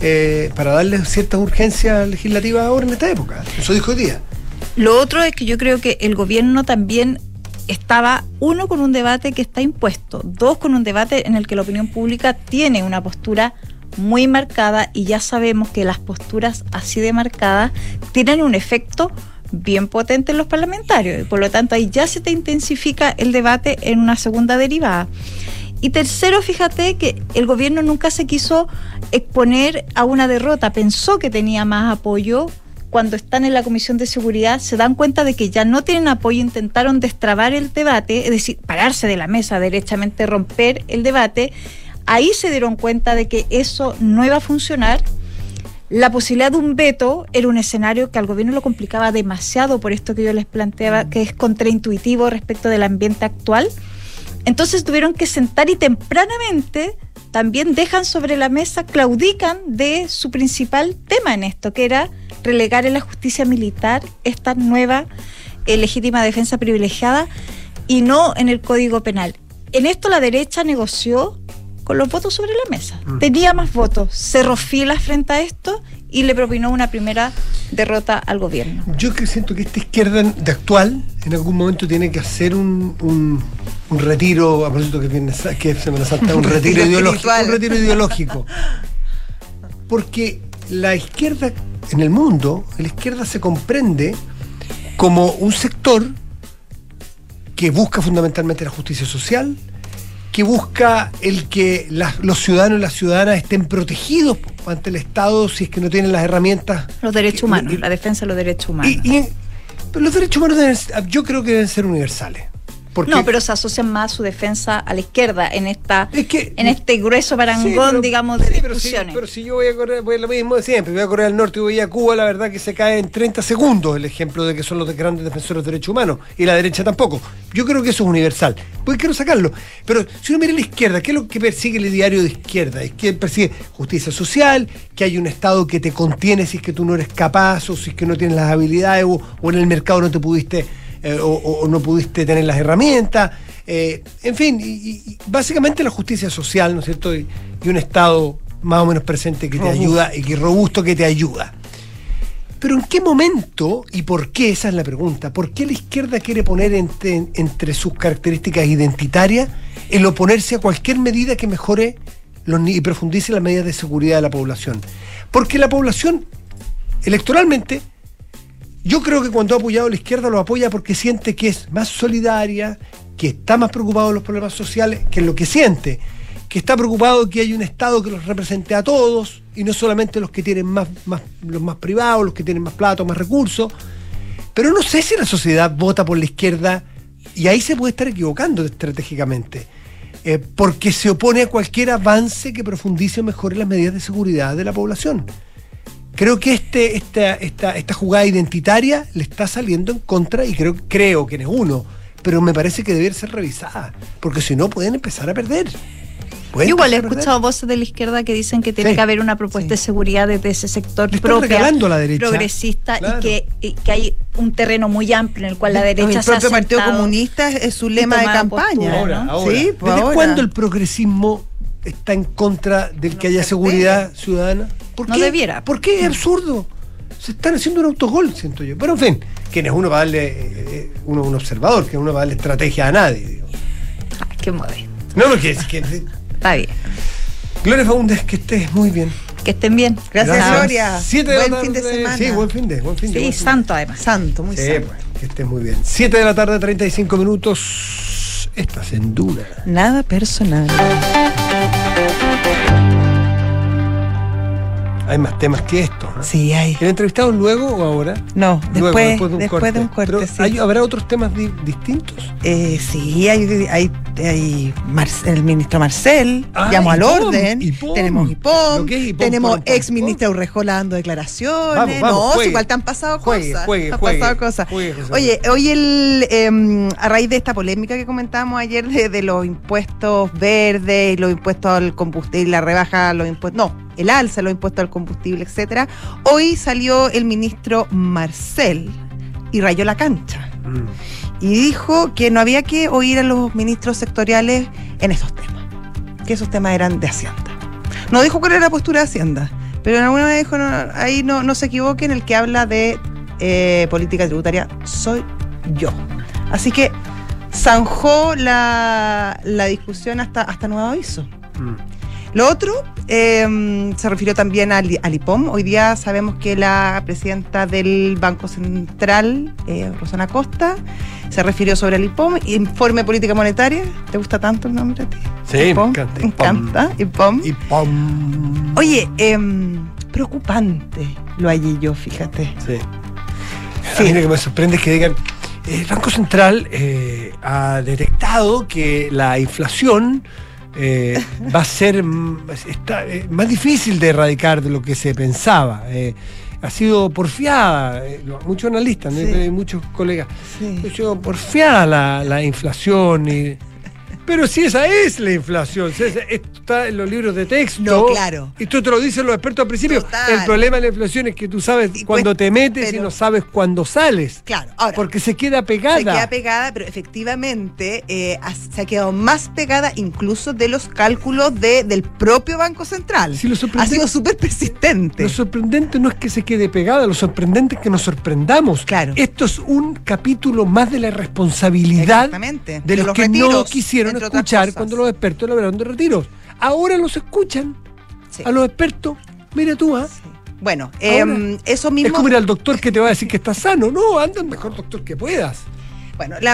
ciertas urgencias legislativas ahora en esta época. Eso dijo hoy día. Lo otro es que yo creo que el gobierno también estaba, uno, con un debate que está impuesto, dos, con un debate en el que la opinión pública tiene una postura muy marcada, y ya sabemos que las posturas así de marcadas tienen un efecto bien potente en los parlamentarios, y por lo tanto ahí ya se te intensifica el debate en una segunda derivada. Y tercero, fíjate que el gobierno nunca se quiso exponer a una derrota, pensó que tenía más apoyo. Cuando están en la Comisión de Seguridad se dan cuenta de que ya no tienen apoyo, intentaron destrabar el debate, es decir, pararse de la mesa, derechamente romper el debate. Ahí se dieron cuenta de que eso no iba a funcionar. La posibilidad de un veto era un escenario que al gobierno lo complicaba demasiado, por esto que yo les planteaba, que es contraintuitivo respecto del ambiente actual. Entonces tuvieron que sentar, y tempranamente también dejan sobre la mesa, claudican de su principal tema en esto, que era relegar en la justicia militar esta nueva legítima defensa privilegiada y no en el Código Penal. En esto la derecha negoció con los votos sobre la mesa. Tenía más votos, cerró filas frente a esto y le propinó una primera derrota al gobierno. Yo que siento que esta izquierda de actual en algún momento tiene que hacer un retiro, a propósito que es Semana Santa, un retiro ideológico. Porque la izquierda en el mundo, la izquierda se comprende como un sector que busca fundamentalmente la justicia social, que busca el que los ciudadanos y las ciudadanas estén protegidos ante el Estado si es que no tienen las herramientas. Los derechos humanos, la defensa de los derechos humanos. Pero los derechos humanos yo creo que deben ser universales. No, pero se asocian más su defensa a la izquierda en este grueso parangón, digamos, de discusiones. Pero si yo voy a lo mismo de siempre, voy a Corea del Norte y voy a Cuba, la verdad que se cae en 30 segundos el ejemplo de que son los grandes defensores de derechos humanos, y la derecha tampoco. Yo creo que eso es universal. Pues quiero sacarlo. Pero si uno mira la izquierda, ¿qué es lo que persigue el diario de izquierda? Es que persigue justicia social, que hay un Estado que te contiene si es que tú no eres capaz, o si es que no tienes las habilidades, o en el mercado no te pudiste o no pudiste tener las herramientas, en fin, y básicamente la justicia social, ¿no es cierto? Y un Estado más o menos presente que te ayuda, y que robusto que te ayuda. Pero ¿en qué momento y por qué? Esa es la pregunta. ¿Por qué la izquierda quiere poner entre sus características identitarias el oponerse a cualquier medida que mejore y profundice las medidas de seguridad de la población? Porque la población, electoralmente, yo creo que cuando ha apoyado a la izquierda lo apoya porque siente que es más solidaria, que está más preocupado de los problemas sociales, que es lo que siente, que está preocupado que haya un Estado que los represente a todos y no solamente los que tienen los más privados, los que tienen más plata, más recursos. Pero no sé si la sociedad vota por la izquierda, y ahí se puede estar equivocando estratégicamente, porque se opone a cualquier avance que profundice o mejore las medidas de seguridad de la población. Creo que esta jugada identitaria le está saliendo en contra, y creo que no es uno, pero me parece que debe ser revisada, porque si no pueden empezar a perder. Yo igual he escuchado voces de la izquierda que dicen que tiene que haber una propuesta de seguridad desde ese sector progresista, claro, y que hay un terreno muy amplio en el cual la derecha se ha sentado. El propio Partido Comunista es su lema de campaña. Ahora. ¿Sí? ¿Desde cuándo el progresismo está en contra de que haya seguridad ciudadana? ¿Por No qué? debiera. ¿Por qué? Es absurdo. Se están haciendo un autogol, siento yo. Pero en fin, ¿quién es uno para darle, un observador, que es uno para darle estrategia a nadie? Digo. Ay, qué modesto. No, lo que es que... Está bien. Gloria Faúndez, que estés muy bien. Que estén bien. Gracias, Gracias. Gloria. 7 de la Buen tarde. fin de semana. Sí, buen fin de. Sí, santo además. Santo, muy Sí, santo. pues, que estés muy bien. 7 de la tarde, 35 minutos. Estás en Duna. Nada personal. Hay más temas que esto, ¿no? Sí, hay. ¿El entrevistado luego o ahora? No, Luego, después de un corte. Pero, Sí. ¿habrá otros temas distintos? Sí, hay el ministro Marcel, llamó al IPOM, orden, IPOM. tenemos Lo IPOM, que es IPOM, tenemos pom, pom, ex ministra Urrejola dando declaraciones, Vamos, no, juegue. igual te han pasado Juegue, cosas, juegue, te han juegue, pasado cosas. juegue, José Oye, hoy a raíz de esta polémica que comentábamos ayer de los impuestos verdes, los impuestos al combustible, la rebaja, los impuestos, no, el alza de los impuestos al combustible, etcétera, hoy salió el ministro Marcel y rayó la cancha. Y dijo que no había que oír a los ministros sectoriales en esos temas, que esos temas eran de Hacienda. No dijo cuál era la postura de Hacienda, pero en alguna vez dijo, ahí no se equivoquen, el que habla de política tributaria soy yo. Así que zanjó la discusión hasta nuevo aviso. Lo otro, se refirió también al IPOM. Hoy día sabemos que la presidenta del Banco Central, Rosana Costa, se refirió sobre el IPOM, Informe de Política Monetaria. ¿Te gusta tanto el nombre a ti? Sí, IPOM. me encanta. Me encanta, IPOM. IPOM. Oye, preocupante lo hallé yo, fíjate. Sí. Sí. A mí lo que me sorprende es que digan, el Banco Central ha detectado que la inflación va a ser más difícil de erradicar de lo que se pensaba. Ha sido porfiada, muchos analistas, ¿no? Sí. Hay muchos colegas, Sí. ha sido porfiada la inflación. Pero si esa es la inflación, si esto está en los libros de texto. No, claro. Y tú te lo dicen los expertos al principio. Total. El problema de la inflación es que tú sabes cuándo te metes y no sabes cuándo sales. Claro, ahora. Porque se queda pegada. Se queda pegada, pero efectivamente se ha quedado más pegada incluso de los cálculos del propio Banco Central. Sí, lo ha sorprendente- sido súper persistente. Lo sorprendente no es que se quede pegada, lo sorprendente es que nos sorprendamos. Claro. Esto es un capítulo más de la responsabilidad Exactamente. de los que retiros, no quisieron entre otras escuchar cosas. cuando los expertos hablaron de retiros. Ahora los escuchan Sí. a los expertos. Mira tú, ¿ah? Sí. Bueno, Ahora, eso mismo. Es como ir al doctor que te va a decir que estás sano. No, anda el mejor doctor que puedas. Bueno, la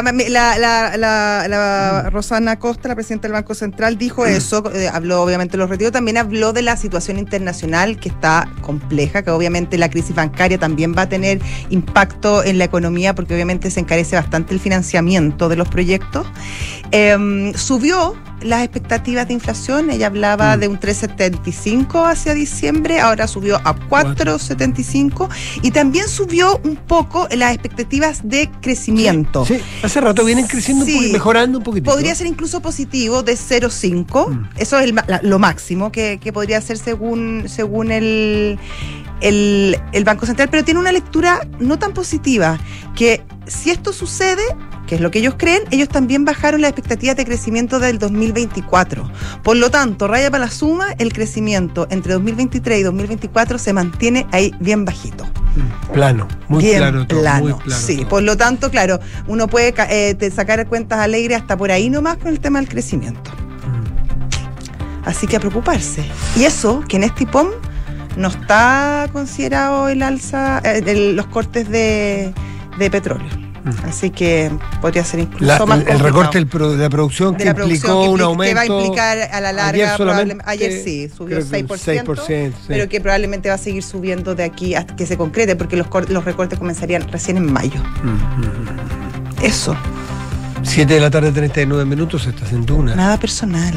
Rosana Costa, la presidenta del Banco Central, dijo eso, habló obviamente de los retiros, también habló de la situación internacional que está compleja, que obviamente la crisis bancaria también va a tener impacto en la economía porque obviamente se encarece bastante el financiamiento de los proyectos. Subió las expectativas de inflación, ella hablaba de un 3,75 hacia diciembre, ahora subió a 4,75 y también subió un poco las expectativas de crecimiento. Sí, hace rato vienen creciendo, Sí. Mejorando un poquitito. Podría ser incluso positivo de 0,5. Eso es lo máximo que podría ser según el Banco Central, pero tiene una lectura no tan positiva, que si esto sucede, que es lo que ellos creen, ellos también bajaron las expectativas de crecimiento del 2024. Por lo tanto, raya para la suma, el crecimiento entre 2023 y 2024 se mantiene ahí bien bajito. Plano, muy Bien plano todo. plano, Muy plano sí. todo. Por lo tanto, claro, uno puede sacar cuentas alegres hasta por ahí nomás con el tema del crecimiento. Así que a preocuparse. Y eso, que en este IPOM no está considerado el alza, los cortes de petróleo. Así que podría ser incluso más El complicado. recorte de la producción De que la implicó producción un que aumento. va a implicar a la larga, solamente, ayer sí, subió creo que un 6%, 6%, sí. pero que probablemente va a seguir subiendo de aquí hasta que se concrete, porque los recortes comenzarían recién en mayo. Eso, 7 de la tarde, 39 minutos, estás en Duna. nada personal.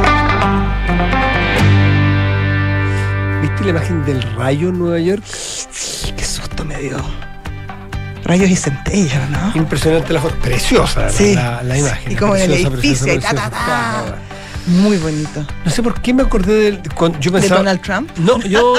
¿Viste la imagen del rayo en Nueva York? Qué susto me dio. Rayos y centellas, ¿no? Impresionante la foto. Preciosa Sí. la imagen. Y como en el Preciosa, edificio, preciosa, y ta, ta, preciosa. ta. Muy bonito. No sé por qué me acordé yo ¿De pensaba, Donald Trump? No.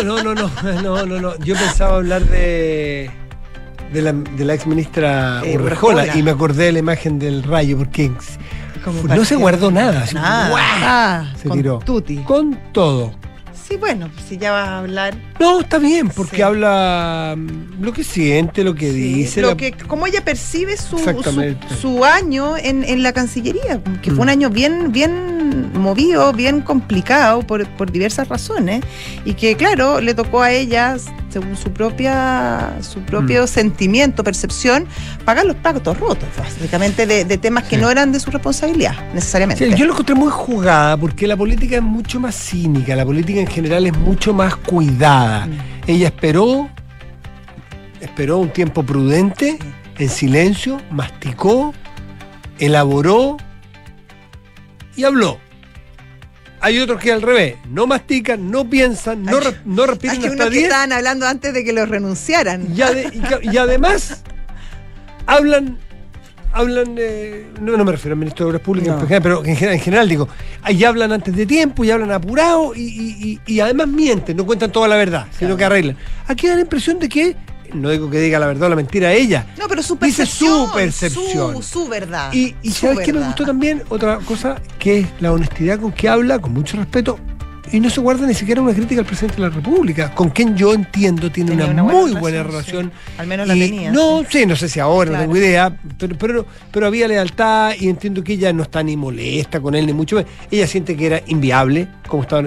Yo pensaba hablar de la ex ministra Urrejola Urrejola. y me acordé de la imagen del rayo, porque No se guardó nada. Nada. Se con tiró. tutti. Con todo. Sí, bueno, si ya vas a hablar. No, está bien, porque Sí. habla lo que siente, lo que Sí, dice. cómo ella percibe Exactamente. su año en la Cancillería, que fue un año bien movido, bien complicado por diversas razones, y que claro, le tocó a ella, según su propio sentimiento, percepción, pagar los platos rotos, básicamente, de temas que no eran de su responsabilidad, necesariamente. Sí, yo lo encontré muy jugada, porque la política es mucho más cínica, la política en general es mucho más cuidada. Ella esperó un tiempo prudente, en silencio, masticó, elaboró y habló. Hay otros que al revés, no mastican, no piensan, no respiran Hay hasta unos que 10 estaban hablando antes de que los renunciaran. y además hablan no me refiero al ministro de Obras Públicas, No. pero en general digo, ahí hablan antes de tiempo y hablan apurado y además mienten, no cuentan toda la verdad, sino que arreglan. Aquí da la impresión de que, no digo que diga la verdad o la mentira ella, No, pero su dice percepción. su percepción. Su verdad. Y su ¿sabes qué me verdad. gustó también? Otra cosa, que es la honestidad con que habla, con mucho respeto, y no se guarda ni siquiera una crítica al presidente de la República, con quien yo entiendo tiene Tenía una una muy buena buena relación, relación. sí. Al menos la Y tenía, no sé si ahora, Claro. no tengo idea, pero había lealtad y entiendo que ella no está ni molesta con él, ni mucho más. Ella siente que era inviable, como estaba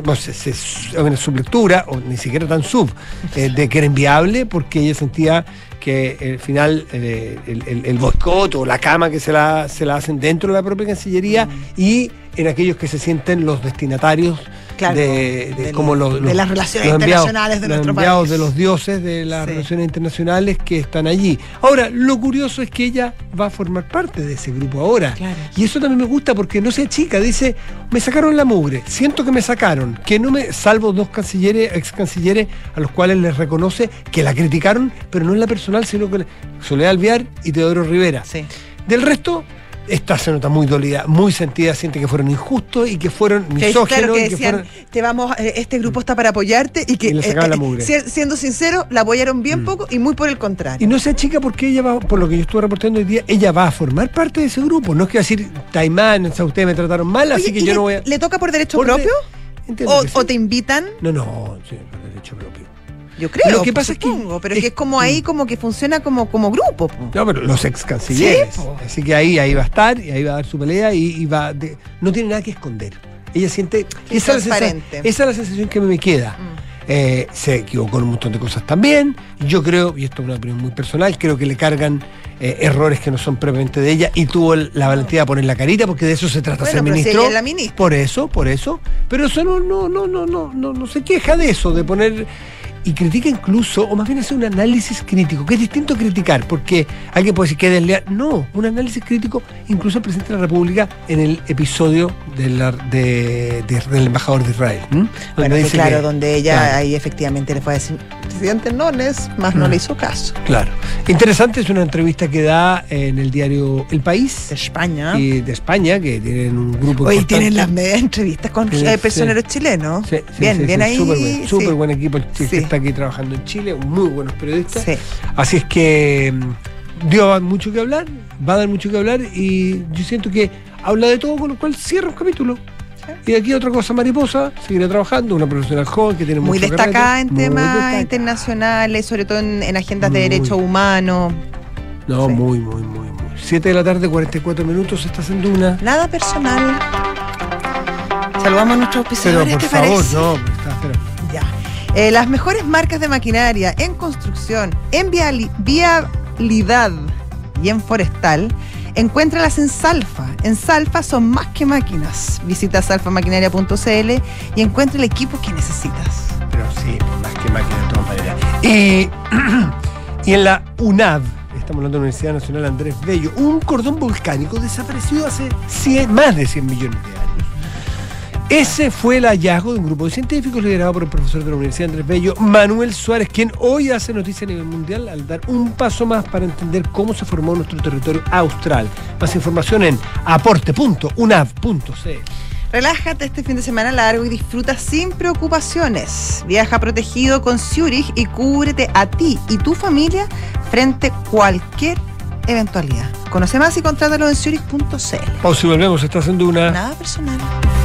en su lectura, o ni siquiera tan de que era inviable, porque ella sentía que al final el boicot o la cama que se la hacen dentro de la propia Cancillería y en aquellos que se sienten los destinatarios Claro, como de las relaciones los enviados, internacionales de los nuestro enviados país. de los dioses de las Sí. relaciones internacionales que están allí. Ahora, lo curioso es que ella va a formar parte de ese grupo ahora. Claro. Y eso también me gusta porque no se achica, dice, me sacaron la mugre, siento que me sacaron, que no me, salvo dos ex cancilleres a los cuales les reconoce que la criticaron, pero no en la personal, sino que Soledad Alvear y Teodoro Rivera. Sí. Del resto, esta se nota muy dolida, muy sentida, siente que fueron injustos y que fueron misóginos. Claro, que y que decían, fueron... este grupo está para apoyarte, y que Y le sacaban la mugre. siendo sincero, la apoyaron bien poco y muy por el contrario. Y no se achica porque ella va, por lo que yo estuve reportando hoy día, ella va a formar parte de ese grupo. No es que va a decir, Taimán, o sea, ustedes me trataron mal, Oye, así que ¿y yo no voy a... ¿Le toca por derecho Por propio? Entiendo que sí. ¿O te invitan? No, sí, por derecho propio. Yo creo. Lo que pasa es que- supongo, pero es que es como ahí, como que funciona como grupo. Po. No, pero los ex cancilleres. Sí, po. Así que ahí va a estar, y ahí va a dar su pelea, y no tiene nada que esconder. Ella siente... Es Esa es transparente. la sensación que me queda. Se equivocó en un montón de cosas también. Yo creo, y esto es una opinión muy personal, creo que le cargan errores que no son propiamente de ella, y tuvo la valentía de poner la carita, porque de eso se trata, Bueno, ser pero si ministro. ella es la ministra. Por eso. Pero eso no se queja de eso, de poner... Y critica incluso, o más bien hace un análisis crítico, que es distinto a criticar, porque alguien puede decir que es desleal. No, un análisis crítico, incluso el presidente de la República en el episodio del embajador de Israel. Bueno, dice claro, que- donde ella claro. ahí efectivamente le fue a decir, presidente Nones, más no le hizo caso. Claro. Interesante, es una entrevista que da en el diario El País De España. y de España, que tienen un grupo Hoy importante. tienen las medias entrevistas con Tienen, personeros chilenos. Sí, bien ahí. Súper buen equipo que Sí. está aquí trabajando en Chile, muy buenos periodistas. Sí. Así es que dio mucho que hablar, va a dar mucho que hablar, y yo siento que habla de todo, con lo cual cierra un capítulo. Y de aquí otra cosa mariposa, seguirá trabajando, una profesional joven que tiene Muy mucho destacada carrete, en muy temas destacada. internacionales, sobre todo en agendas de Muy. derechos humanos. No, Sí. muy. 7 de la tarde, 44 minutos, está haciendo una. Nada personal. Saludamos a nuestros Pero auspiciadores, por ¿te favor, parece? no, espera. Ya. Las mejores marcas de maquinaria en construcción, en vialidad y en forestal, encuéntralas en Salfa. En Salfa son más que máquinas. Visita salfamaquinaria.cl y encuentra el equipo que necesitas. Pero sí, más que máquina de todas maneras. Y en la UNAV, estamos hablando de la Universidad Nacional Andrés Bello, un cordón volcánico desaparecido hace más de 100 millones de años. Ese fue el hallazgo de un grupo de científicos liderado por el profesor de la Universidad Andrés Bello, Manuel Suárez, quien hoy hace noticia a nivel mundial al dar un paso más para entender cómo se formó nuestro territorio austral. Más información en aporte.unav.cl. Relájate este fin de semana largo y disfruta sin preocupaciones. Viaja protegido con Zurich y cúbrete a ti y tu familia frente a cualquier eventualidad. Conoce más y contrátalo en Zurich.cl. Pausa y volvemos, estás en Duna. Nada personal.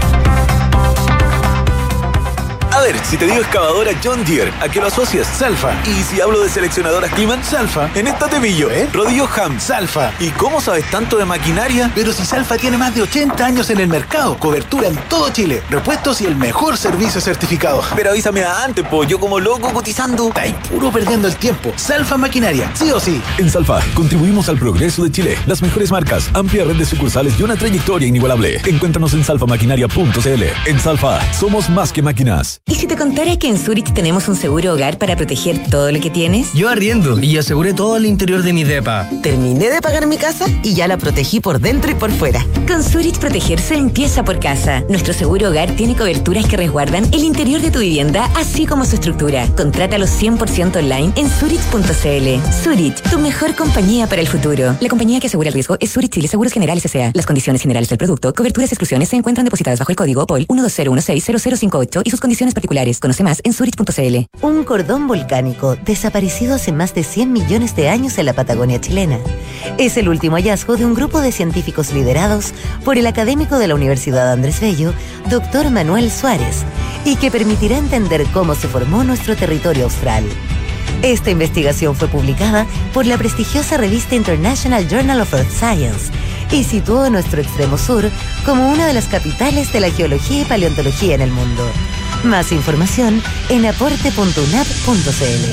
A ver, si te digo excavadora John Deere, ¿a qué lo asocias? Salfa. Y si hablo de seleccionadoras Climan, Salfa. En esta te pillo, Rodillo Ham, Salfa. ¿Y cómo sabes tanto de maquinaria? Pero si Salfa tiene más de 80 años en el mercado, cobertura en todo Chile, repuestos y el mejor servicio certificado. Pero avísame antes, po, yo como loco cotizando. Está ahí puro perdiendo el tiempo. Salfa Maquinaria, sí o sí. En Salfa, contribuimos al progreso de Chile. Las mejores marcas, amplia red de sucursales y una trayectoria inigualable. Encuéntranos en salfamaquinaria.cl. En Salfa, somos más que máquinas. ¿Y si te contara que en Zurich tenemos un seguro hogar para proteger todo lo que tienes? Yo arriendo y aseguré todo el interior de mi depa. Terminé de pagar mi casa y ya la protegí por dentro y por fuera. Con Zurich protegerse empieza por casa. Nuestro seguro hogar tiene coberturas que resguardan el interior de tu vivienda, así como su estructura. Contrátalo 100% online en Zurich.cl. Zurich, tu mejor compañía para el futuro. La compañía que asegura el riesgo es Zurich Chile Seguros Generales S.A. Las condiciones generales del producto, coberturas y exclusiones se encuentran depositadas bajo el código POL 120160058 y sus condiciones particulares. Conoce más en Zurich.cl. Un cordón volcánico desaparecido hace más de 100 millones de años en la Patagonia chilena. Es el último hallazgo de un grupo de científicos liderados por el académico de la Universidad Andrés Bello, Dr. Manuel Suárez, y que permitirá entender cómo se formó nuestro territorio austral. Esta investigación fue publicada por la prestigiosa revista International Journal of Earth Science y situó a nuestro extremo sur como una de las capitales de la geología y paleontología en el mundo. Más información en aporte.unap.cl.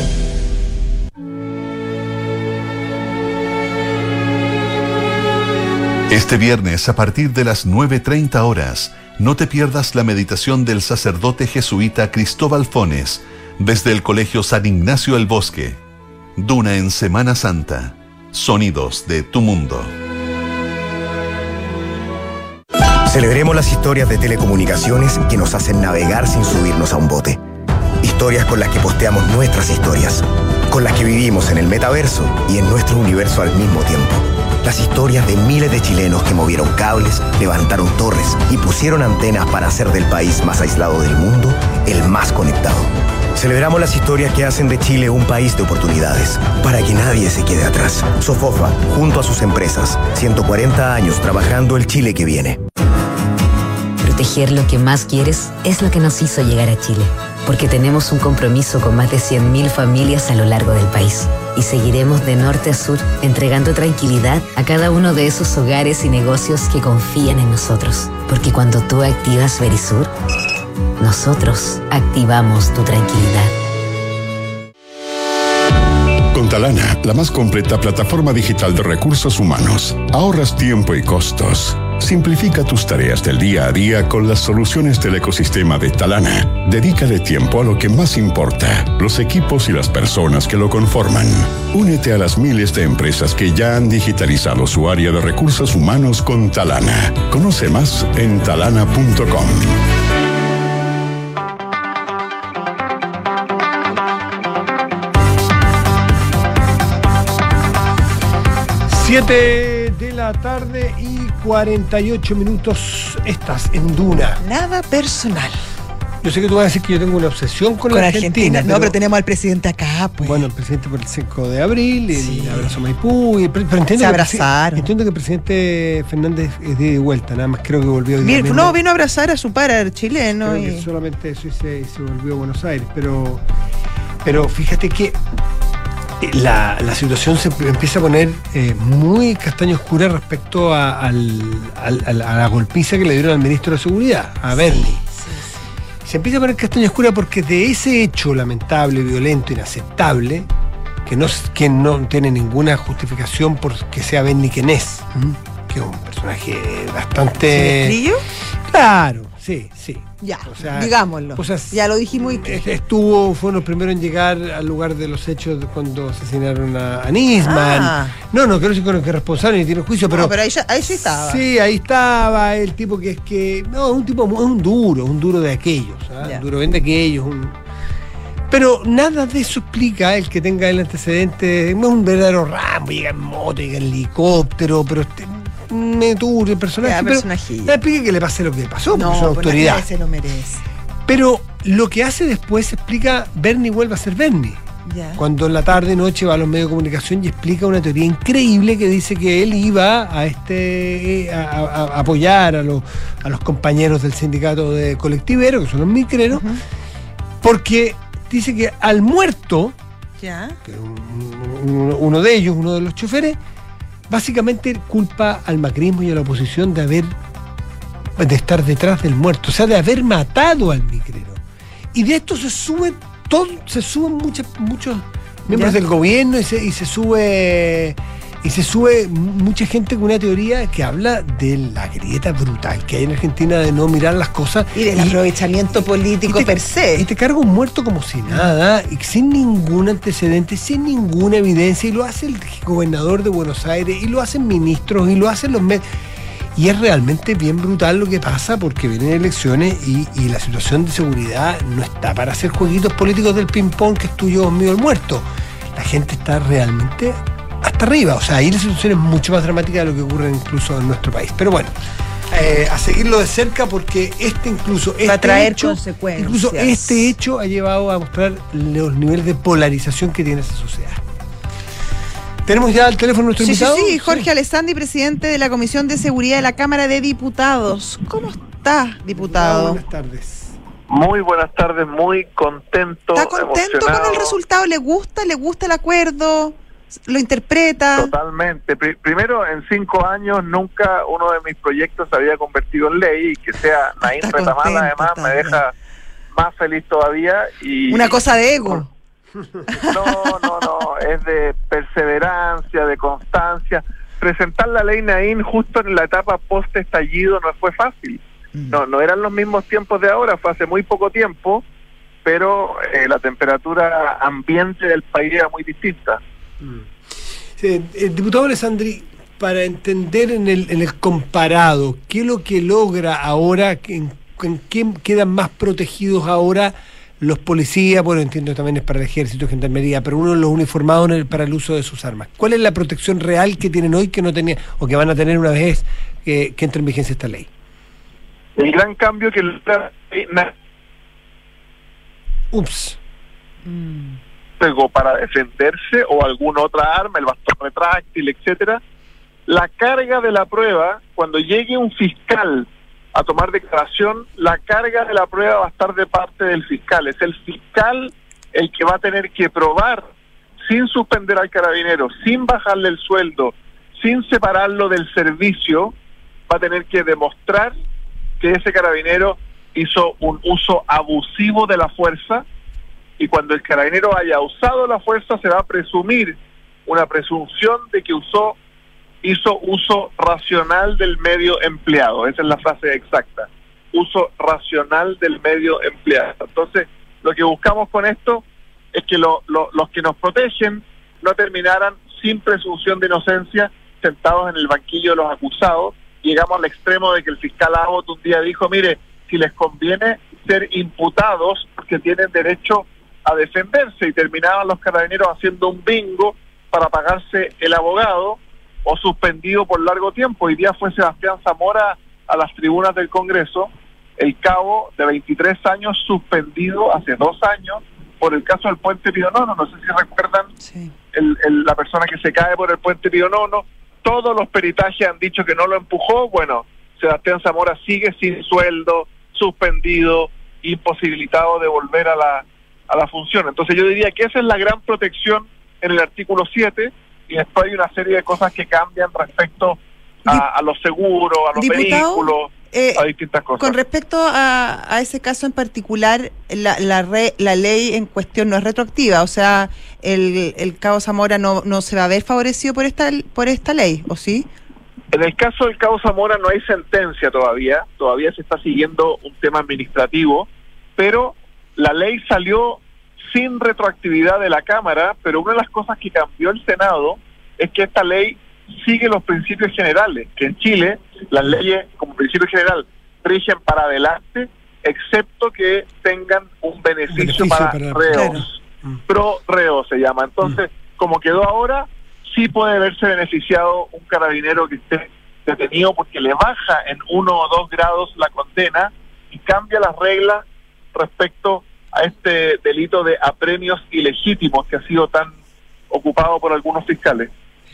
Este viernes, a partir de las 9:30 horas, no te pierdas la meditación del sacerdote jesuita Cristóbal Fones desde el Colegio San Ignacio del Bosque. Duna en Semana Santa. Sonidos de tu mundo. Celebremos las historias de telecomunicaciones que nos hacen navegar sin subirnos a un bote. Historias con las que posteamos nuestras historias, con las que vivimos en el metaverso y en nuestro universo al mismo tiempo. Las historias de miles de chilenos que movieron cables, levantaron torres y pusieron antenas para hacer del país más aislado del mundo el más conectado. Celebramos las historias que hacen de Chile un país de oportunidades, para que nadie se quede atrás. Sofofa, junto a sus empresas, 140 años trabajando el Chile que viene. Proteger lo que más quieres es lo que nos hizo llegar a Chile, porque tenemos un compromiso con más de 100.000 familias a lo largo del país. Y seguiremos de norte a sur, entregando tranquilidad a cada uno de esos hogares y negocios que confían en nosotros. Porque cuando tú activas Verisur, nosotros activamos tu tranquilidad. Con Talana, la más completa plataforma digital de recursos humanos, ahorras tiempo y costos. Simplifica tus tareas del día a día con las soluciones del ecosistema de Talana. Dedícale tiempo a lo que más importa, los equipos y las personas que lo conforman. Únete a las miles de empresas que ya han digitalizado su área de recursos humanos con Talana. Conoce más en talana.com. 7 de la tarde y 48 minutos. Estás en Duna. Nada personal. Yo sé que tú vas a decir que yo tengo una obsesión con la Argentina. No, pero tenemos al presidente acá, pues. Bueno, el presidente por el 5 de abril, sí. El abrazo a Maipú. Pero entiendo se abrazaron. Entiendo que el presidente Fernández es de vuelta, nada más creo que volvió. Vino a abrazar a su par chileno. Creo que solamente eso se volvió a Buenos Aires. Pero fíjate que la situación se empieza a poner muy castaño oscura respecto a la golpiza que le dieron al ministro de Seguridad, a Berni. Se empieza a poner castaño oscura porque de ese hecho lamentable, violento, inaceptable, que no tiene ninguna justificación por que sea Berni quien es, que es un personaje bastante... ¿Frío? Claro, sí. Ya, o sea, digámoslo. O sea, ya lo dijimos. Fue los primeros en llegar al lugar de los hechos cuando asesinaron a Nisman. No quiero decir que es responsable ni tiene juicio, pero. No, pero ahí sí estaba. Sí, ahí estaba el tipo es un tipo, es un duro de aquellos, un duro de aquellos, pero nada de eso explica el que tenga el antecedente. No es un verdadero Rambo, llega en moto, llega en helicóptero, pero me tuvo el personaje. Pero explica que le pase lo que le pasó, porque es una autoridad. Se lo merece. Pero lo que hace después explica, Berni vuelve a ser Berni. cuando en la tarde, noche va a los medios de comunicación y explica una teoría increíble que dice que él iba a apoyar a los compañeros del sindicato de colectiveros, que son los micreros, porque dice que al muerto, que uno de ellos, uno de los choferes, básicamente culpa al macrismo y a la oposición de estar detrás del muerto, o sea, de haber matado al micrero. Y de esto se suben muchos miembros del gobierno y se sube mucha gente con una teoría que habla de la grieta brutal que hay en Argentina de no mirar las cosas y del aprovechamiento político per se. Y te carga un muerto como si nada, y sin ningún antecedente, sin ninguna evidencia, y lo hace el gobernador de Buenos Aires, y lo hacen ministros, y lo hacen los medios. Y es realmente bien brutal lo que pasa, porque vienen elecciones y la situación de seguridad no está para hacer jueguitos políticos del ping-pong que es tuyo o mío el muerto. La gente está realmente hasta arriba. O sea, ahí la situación es mucho más dramática de lo que ocurre incluso en nuestro país. Pero bueno, a seguirlo de cerca, porque va a traer consecuencias. Incluso este hecho ha llevado a mostrar los niveles de polarización que tiene esa sociedad. ¿Tenemos ya al teléfono nuestro invitado? Sí, Jorge Alessandri, presidente de la Comisión de Seguridad de la Cámara de Diputados. ¿Cómo está, diputado? Buenas tardes. Muy buenas tardes, muy contento. ¿Está contento con el resultado? ¿Le gusta el acuerdo? ¿Lo interpreta? Totalmente. Primero, en 5 años nunca uno de mis proyectos se había convertido en ley, y que sea Naín Retamal, además, me deja más feliz todavía. Y una cosa de ego. No, es de perseverancia, de constancia. Presentar la ley Naín justo en la etapa post-estallido no fue fácil. No eran los mismos tiempos de ahora, fue hace muy poco tiempo, pero la temperatura ambiente del país era muy distinta. Sí, diputado Alessandri, para entender en el comparado, ¿qué es lo que logra ahora? ¿En qué quedan más protegidos ahora los policías? Bueno, entiendo que también es para el ejército, gendarmería, pero uno de los uniformados para el uso de sus armas. ¿Cuál es la protección real que tienen hoy que no tenían, o que van a tener una vez que entre en vigencia esta ley? El gran cambio que para defenderse, o alguna otra arma, el bastón retráctil, etcétera, la carga de la prueba, cuando llegue un fiscal a tomar declaración, la carga de la prueba va a estar de parte del fiscal. Es el fiscal el que va a tener que probar, sin suspender al carabinero, sin bajarle el sueldo, sin separarlo del servicio, va a tener que demostrar que ese carabinero hizo un uso abusivo de la fuerza, y cuando el carabinero haya usado la fuerza se va a presumir una presunción de que hizo uso racional del medio empleado. Esa es la frase exacta: uso racional del medio empleado. Entonces, lo que buscamos con esto es que los que nos protegen no terminaran sin presunción de inocencia, sentados en el banquillo de los acusados. Llegamos al extremo de que el fiscal Abbott un día dijo: mire, si les conviene ser imputados, porque tienen derecho a defenderse, y terminaban los carabineros haciendo un bingo para pagarse el abogado, o suspendido por largo tiempo. Hoy día fue Sebastián Zamora a las tribunas del Congreso, el cabo de 23 años suspendido hace 2 años por el caso del puente Pío IX. No sé si recuerdan, la persona que se cae por el puente Pío IX. Todos los peritajes han dicho que no lo empujó. Bueno, Sebastián Zamora sigue sin sueldo, suspendido, imposibilitado de volver a la función. Entonces yo diría que esa es la gran protección en el artículo 7, y después hay una serie de cosas que cambian respecto a los seguros, a los vehículos, a distintas cosas. Con respecto a ese caso en particular, la ley en cuestión no es retroactiva, o sea, el cabo Zamora no se va a ver favorecido por esta ley, ¿o sí? En el caso del cabo Zamora no hay sentencia todavía se está siguiendo un tema administrativo, pero la ley salió sin retroactividad de la Cámara, pero una de las cosas que cambió el Senado es que esta ley sigue los principios generales, que en Chile las leyes como principio general rigen para adelante, excepto que tengan un beneficio para reos. Pro reo se llama. Entonces, como quedó ahora, sí puede verse beneficiado un carabinero que esté detenido, porque le baja en 1 o 2 grados la condena y cambia las reglas respecto este delito de apremios ilegítimos que ha sido tan ocupado por algunos fiscales.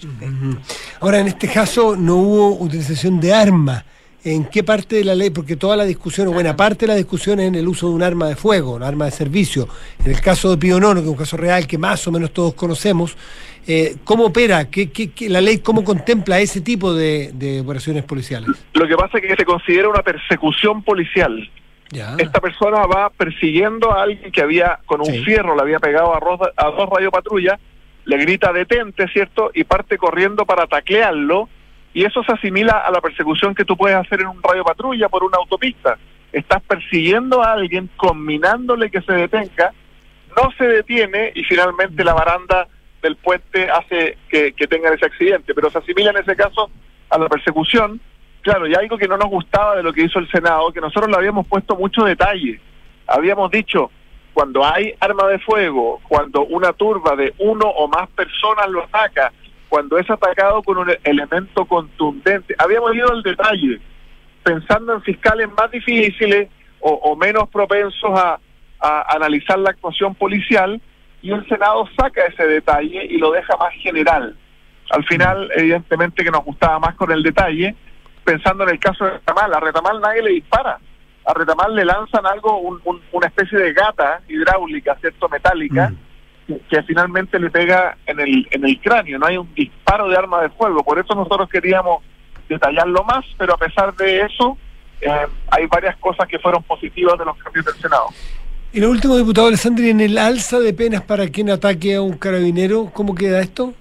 Ahora, en este caso no hubo utilización de arma. ¿En qué parte de la ley? Porque toda la discusión, o buena parte de la discusión es en el uso de un arma de fuego, un arma de servicio. En el caso de Pío Nono, que es un caso real que más o menos todos conocemos, ¿cómo opera? ¿La ley cómo contempla ese tipo de operaciones policiales? Lo que pasa es que se considera una persecución policial. Ya. Esta persona va persiguiendo a alguien que había, con un fierro, le había pegado a dos radiopatrullas, le grita detente, ¿cierto? Y parte corriendo para taclearlo. Y eso se asimila a la persecución que tú puedes hacer en un radiopatrulla por una autopista. Estás persiguiendo a alguien, combinándole que se detenga, no se detiene y finalmente la baranda del puente hace que tengan ese accidente. Pero se asimila en ese caso a la persecución. Claro, y algo que no nos gustaba de lo que hizo el Senado, que nosotros le habíamos puesto mucho detalle. Habíamos dicho, cuando hay arma de fuego, cuando una turba de uno o más personas lo ataca, cuando es atacado con un elemento contundente. Habíamos ido al detalle, pensando en fiscales más difíciles o menos propensos a analizar la actuación policial, y el Senado saca ese detalle y lo deja más general. Al final, evidentemente que nos gustaba más con el detalle, pensando en el caso de Retamal. A Retamal nadie le dispara. A Retamal le lanzan algo, una especie de gata hidráulica, ¿cierto?, metálica, que finalmente le pega en el cráneo. No hay un disparo de arma de fuego. Por eso nosotros queríamos detallarlo más, pero a pesar de eso, hay varias cosas que fueron positivas de los cambios del Senado. Y lo último, diputado Alessandri, en el alza de penas para quien ataque a un carabinero, ¿cómo queda esto?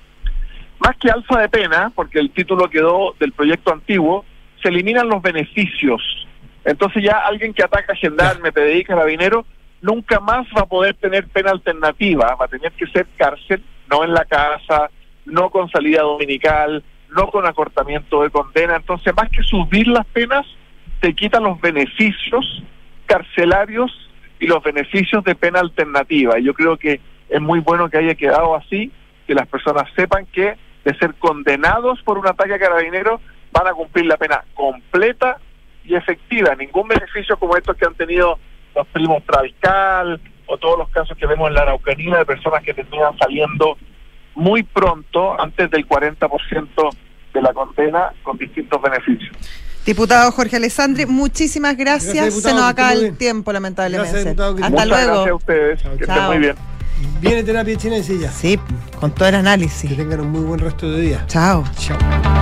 Más que alza de pena, porque el título quedó del proyecto antiguo, se eliminan los beneficios. Entonces ya alguien que ataca a gendarme, PDI, carabinero, nunca más va a poder tener pena alternativa, va a tener que ser cárcel, no en la casa, no con salida dominical, no con acortamiento de condena. Entonces, más que subir las penas, te quitan los beneficios carcelarios y los beneficios de pena alternativa. Y yo creo que es muy bueno que haya quedado así, que las personas sepan que de ser condenados por un ataque a carabineros van a cumplir la pena completa y efectiva. Ningún beneficio como estos que han tenido los primos Tradcal o todos los casos que vemos en la Araucanía de personas que terminan saliendo muy pronto, antes del 40% de la condena, con distintos beneficios. Diputado Jorge Alessandri, muchísimas gracias. Se nos acaba el tiempo, lamentablemente. Hasta luego. Gracias a ustedes. Que estén muy bien. Viene Terapia China Silla. Sí, con todo el análisis. Que tengan un muy buen resto de día. Chao. Chao.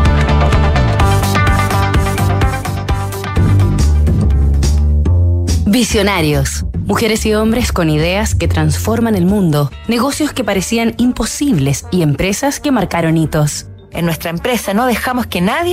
Visionarios. Mujeres y hombres con ideas que transforman el mundo, negocios que parecían imposibles y empresas que marcaron hitos. En nuestra empresa no dejamos que nadie